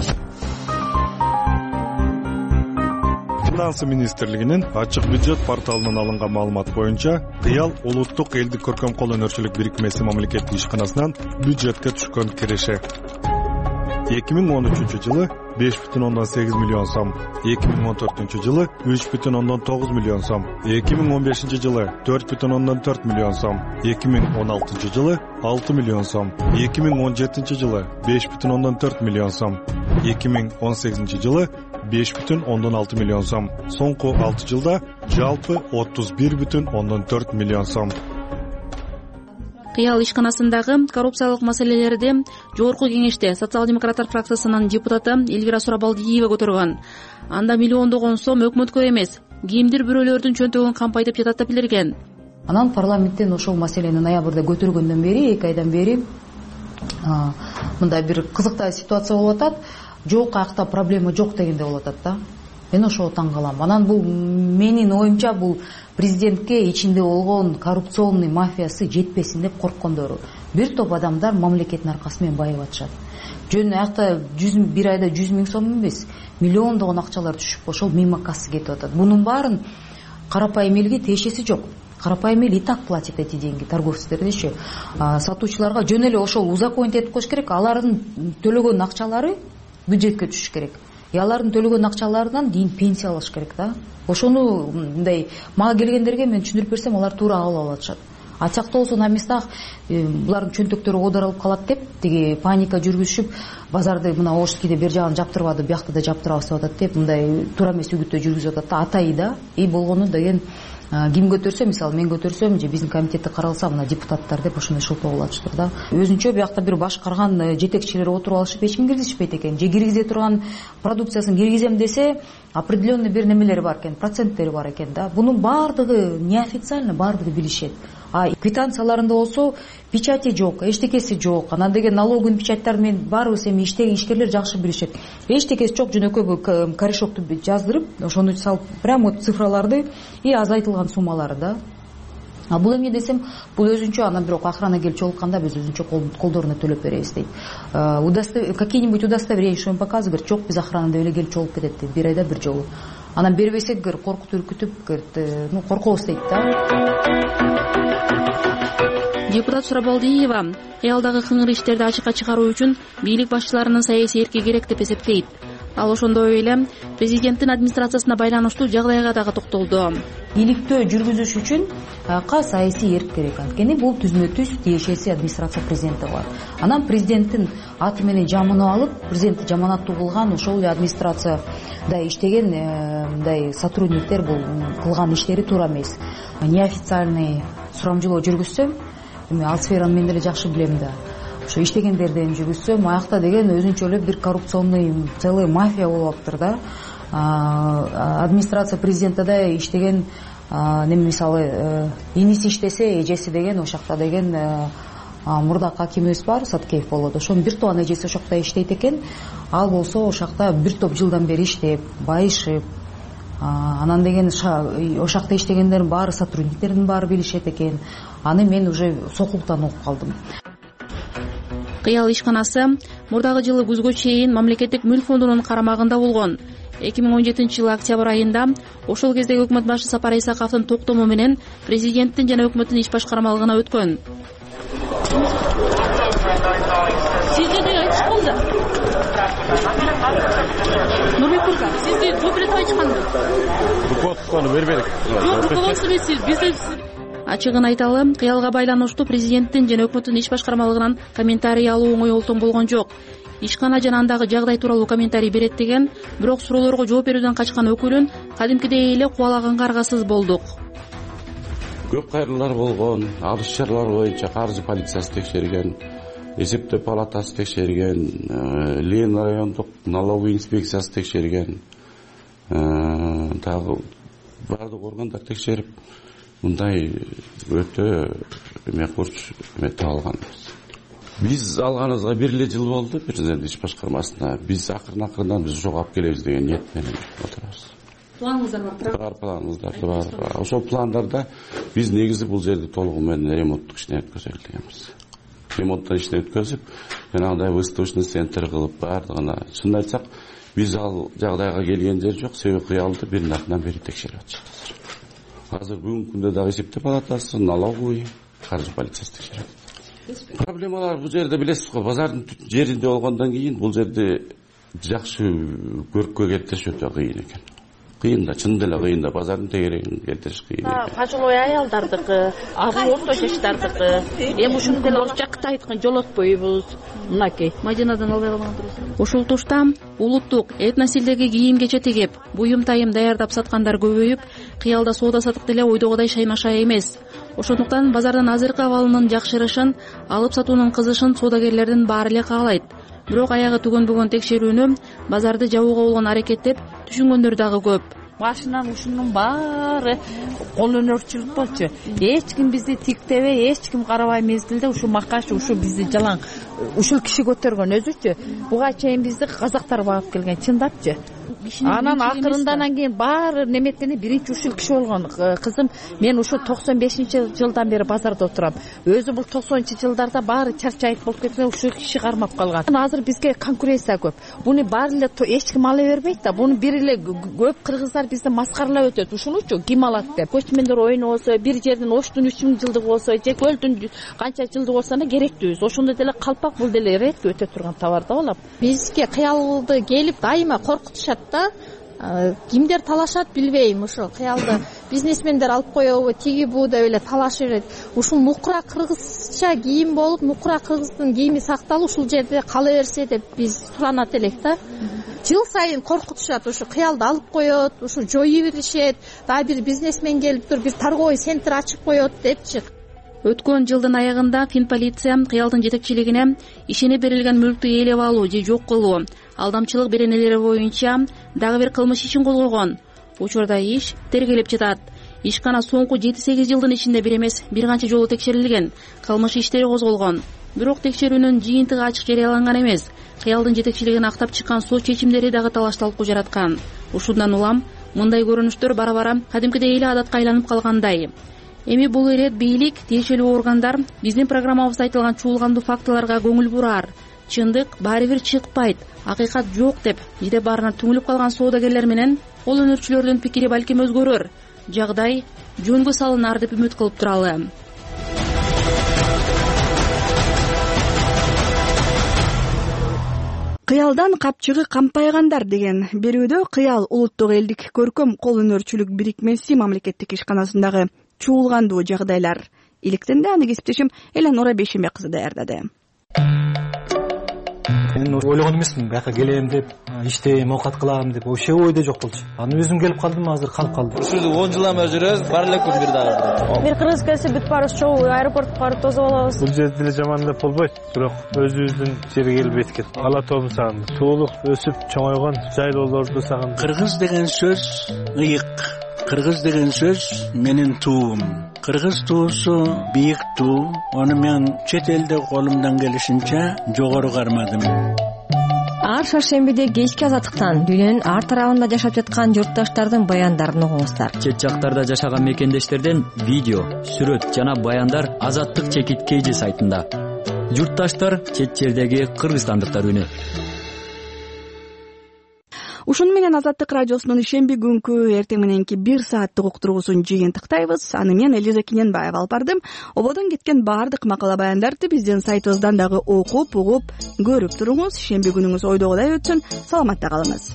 Финансы министрлигинин ачык бюджет порталынан алынган маалымат боюнча, Кыял улуттук элдик көркөм кол өнөрчүлүк бирикмеси мамлекеттик ишканасынан бюджетке түшкөн киреше 2013 жылы 5,8 миллион сом, 2014 жылы 3,9 миллион сом, 2015 жылы 4,4 миллион сом, 2016 жылы 6 миллион сом, 2017 жылы 5,4 миллион сом, 2018 жылы 5,6 миллион сом. Соңку 6 жылда жалпы 31,4 миллион сом. Кыял ишканасындагы коррупциялык маселелерди жогорку кеңеште социал-демократтар фракциясынын депутаты Эльвира Сурабалдиева көтөргөн. Анда миллиондогон сом өкмөткө эмес, кимдир бирөөлөрдүн чөнтөгүн кампайтып жатат деп билирген. Анан парламенттен ошол маселени ноябрда көтөргөндөн бери, 2 айдан бери мындай бир кызыктуу ситуация болуп атат. Жок, акта проблема жок дегенде болуп атат да. Мен ошого таң калам. Анан бул менин оюмча бул президентке ичинде болгон коррупционный мафиясы жетпесин деп корккондору. Бир топ адамдар мамлекеттин аркасы менен байып атышат. Жөн акта бир айда 100 миң сом эмес, миллиондогон акчалар түшүп ошол мимо кассы кетип атат. Бунун баарын карапайым элге тиешеси жок. Карапайым эл и так платит эти деньги, торговцтердечи. Сатуучуларга жөн эле ошол узаконить этип коюш керек. Алардын төлөгөн акчалары бюджетке түшүш керек. Алардын төлөгөн акчаларынан кийин пенсия алыш керек да. Ошону мындай мага келгендерге мен түшүндүрүп берсем, алар туура кабыл алып атышат. Ачакта болсо на местах булардын чөнтөктөрү оодарылып калат деп, тиги паника жүргүзүшүп, базарды мына Ошскийде бир жагын жаптырбады, биякта да жаптырабыз деп атат деп, мындай туура эмес үгүттө жүргүзүп атат да. Атайы да, болгону деген ким көтөрсө, мисалы мен көтөрсөм же биздин комитетте каралса, мына депутаттар деп ошондой шылтоо кылатыштыр да. Өзүнчө биякта бир башкарган жетекчилер отуруп алышып эч ким киргизишпейт экен. Же киргизе турган продукциясын киргизем десе, определенный бир немелери бар экен, проценттери бар экен да. Бунун баардыгы неофициально, баардыгы билишет. А квитанцияларында болсо печати жок, эчтекеси жок. Анан деген налоговый печаттар менен баарыбыз эми иштеген ишкерлер жакшы билишет. Эчтекеси жок, жөнөкөй корешокту жаздырып, ошону салып, прямо цифраларды и азайтылган суммалары да. А бул эмне десем, бул өзүнчө, анан бирок охрана келип жолукканда биз өзүнчө колдоруна төлөп беребиз дейт. Какие-нибудь удостоверения, что им показывают, говорит, жок, биз охранада эле келип жолуп кетет дейт, бир айда бир жолу. Анан бербесек, коркутуп үркүтүп, коркобуз дейт да. Депутат Сурабалдиева кыялдагы кыңыр иштерди ачыкка чыгаруу үчүн бийлик башчыларынын саясий эрки керек деп эсептейт. Ал ошондой эле президенттин администрациясына байланыштуу жагдайга дагы токтолду. Бийликтөө жүргүзүш үчүн саясий эрк керек. Анткени бул түзмө-түз тиешеси администрация президентте бар. Анан президенттин аты менен жамынып алып, президентти жаманаттуу кылган ошол эле администрацияда иштеген мындай сотрудниктер бул кылган иштери туура эмес. Неофициальный сурамжылоо жүргүзсөм, эми ал сфераны мен деле жакшы билем да. Ошо иштегендерден жүргүзсөм, аякта деген өзүнчө эле бир коррупционный целый мафия болуп атыптыр да. Администрация президентте иштеген неме мисалы иниси иштесе, эжеси деген ошакта деген мурдак акимибиз бар, Саткеев болот. Ошонун бир тууган эжеси ошакта иштейт экен. Ал болсо ошакта бир топ жылдан бери иштеп, байышып, анан деген ошакта иштегендердин баары сотрудниктердин баары билишет экен. Аны мен уже сокулуктан угуп калдым. Кыял ишканасы мурдагы жылы күзгө чейин мамлекеттик мүлк фондунун карамагында болгон. 2017 жылы октябрь айында ошол кездеги өкмөт башы Сапар Исаковдун токтому менен президенттин жана өкмөттүн иш башкармалыгына өткөн. Сизде айтыш болду. Нурбек Курка, сизде допилет айтышканды. Руководствону бербедик. Жок, руководство эмес, бизде ачыгын айталы, кыялга байланыштуу президенттин жана өкмөттүн иш башкармалыгынан комментарий алуу оңой олтон болгон жок. Ишкана жана андагы жагдай тууралуу комментарий берет деген, бирок суроолорго жооп берүүдөн качкан өкүлүн кадимкидей эле кубалаганга аргасыз болдук. Көп кайрылуулар болгон, алыш чаралар боюнча каржы полициясы текшерген, эсептөө палатасы текшерген, Ленин райондук налоговый инспекциясы текшерген, дагы баардык органдар текшерип, мындай өтө эме курч табылганбыз. Биз алганыбызга 1 эле жыл болду президент иш башкармасына. Биз акырын биз ошого алып келебиз деген ниет менен отурабыз. Планыңыздар бар? Планыңыздар бар. Ошол пландарда биз негизи бул жерде толугу менен ремонттук ишин өткөзөлү дегенбиз. Ремонттун ишин өткөзүп, жанагындай выставочный центр кылып бардыгына. Чынын айтсак, биз ал жагдайга келген жер жок, себеби кыялды бир атынан бери текшерип атышат. Азыр бүгүнкү күндө дагы эсептеп палатасы, налоговый, каржы полициясы текшерип. Проблемалар бул жерде билесиз го, базардын жеринде болгондон кийин бул жерде жакшы көрккө келтириш өтө кыйын экен. Кыйын да, чын деле кыйын да, базардын тегерегин келтириш кыйын экен. Пожилой аялдардыкы, орто жаштардыкы, эми ушуну деле орусча айткан жолотпойбуз. Мынакей. Мадинадан албай калган турсуз. Ушул тушта улуттук этносилдеги кийим-кече тигип, буюм-тайым даярдап саткандар көбөйүп, кыялда соода сатык деле ойдогудай шаймаша эмес. Ошондуктан базардын азыркы абалынын жакшырышын, алып сатуунун кызышын соодагерлердин баары эле каалайт. Бирок аягы түгөнбөгөн текшерүүнү, базарды жабууга болгон аракет деп түшүнгөндөр дагы көп. Башынан ушунун баары кол өнөрчүлүк болчу. Эч ким бизди тиктебей, эч ким карабай мезгилде ушу макаш, ушу бизди жалаң ушул киши көтөргөн өзүчү. Буга чейин бизди казактар багып келген, чындапчы. Анан акырындан кийин баары неметкени биринчи ушул киши болгон. Кызым, мен ушул 95-жылдан бери базарда отурам. Өзү бул 90-жылдарда баары чарчайып болуп кеткен, ушул киши кармап калган. Азыр бизге конкуренция көп. Буну баары эле эч ким ала бербейт да. Буну бир эле көп кыргыздар бизди маскаралап өтөт. Ушунучу ким алат деп. Почмендер ойносо, бир жердин оштун 3000 жылдыгы болсо, же көлдүн канча жылдыгы болсо керектүүбүз. Ошондой деле калпак бул деле ретке өтө турган товар да болот. Бизге кыялды келип дайыма коркутушат да. Кимдер талашат билбейм, ушул кыялды бизнесмендер алып коебу, тиги бу деп эле талашып берет. Ушул мукура кыргызча кийим болуп, мукура кыргыздын кийими сакталып ушул жерде кала берсе деп биз суранат элек да. Жыл сайын коркутушат, ушу кыялды алып коет, ушу жоюп беришет. Дагы бир бизнесмен келип туруп бир торговый центр ачып коет депчи. Өткөн жылдын аягында Финполиция кыялдын жетекчилигине ишине берилген мүлктү ээлеп алуу же жок кылуу, алдамчылык беренелери боюнча дагы бир кылмыш ишин козгогон. Учурда иш тергелип жатат. Ишкана соңку 7-8 жылдын ичинде бир эмес бир канча жолу текшерилген, кылмыш иштери козголгон. Бирок текшерүүнүн жыйынтыгы ачык жарыяланган эмес. Кыялдын жетекчилигин актап чыккан сот чечимдери дагы талашталып жараткан. Ушундан улам мындай көрүнүштөр бара-бара кадимкидей эле адатка айланып калгандай. Эми бул ирет бийлик, тиешелүү органдар биздин программабызда айтылган чуулгандуу фактыларга көңүл бураар. Чындык баары бир чыкпайт, акыйкат жок деп иде баарына түңүлүп калган соодагерлер менен кол өнөрчүлөрдүн пикири балким өзгөрөр. Жагдай жөнгө салынар деп үмүт кылып туралы. Кыялдан капчыгы кампайгандар деген берүүдө Кыял улуттук элдик көркөм кол өнөрчүлүк бирикмеси мамлекеттик ишканасындагы чуулгандуу жагдайлар. Иликтенде аны кесиптешим Эланора Бешембек кызы даярдады. Мен ойлогон эмесмин, бияка келем деп, иштейм, оокат кылам деп, вообще ойдо жок болчу. Аны өзүм келип калдым, азыр калып калдым. Ушул 10 жылдан бери жүрөбүз, бар эле күн бир дагы. Бир кыргыз келсе бүт барыбыз чогуу аэропортко барып тосуп алабыз. Бул жерде деле жамандап болбойт, бирок өзүбүздүн жерге келип эткет. Ала тообун сагындым. Туулуп, өсүп, чоңойгон жайлоолорду сагындым. Кыргыз деген сөз ыйык. Кыргыз деген сөз менин туум. Кыргыз туусу бийик туу. Аны мен чет элде колумдан келишинче жогору кармадым. Ар шаршембиде кечки азаттыктан дүйнөнүн ар тарабында жашап жаткан журтташтардын баяндарын угуңуздар. Чет жактарда жашаган мекендештерден видео, сүрөт жана баяндар Азаттык чекиткейжи сайтында. Журтташтар чет жердеги кыргызстандыктар үнү. Ушуну менен Азаттык радиосунун ишемби күнкү эртең мененки 1 сааттык уктуруусун жыйынтыктайбыз. Аны мен Элиза Кененбаева алып бардым. Ободон кеткен баардык макала баяндарды биздин сайтыбыздан дагы окуп, угуп, көрүп туруңуз. Ишемби күнүңүз ойдогудай өтсүн. Саламатта калыңыз.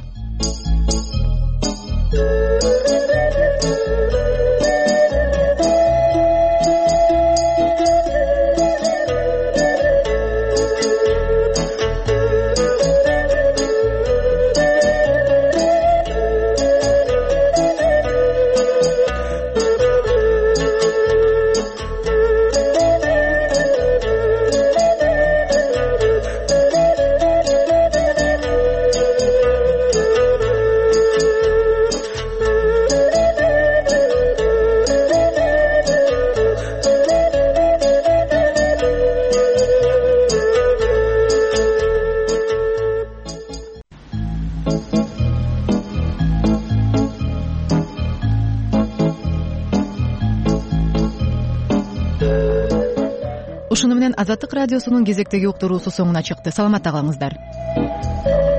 Азаттык радиосунун кезектеги уктуруусу соңуна чыкты. Саламатта калыңыздар.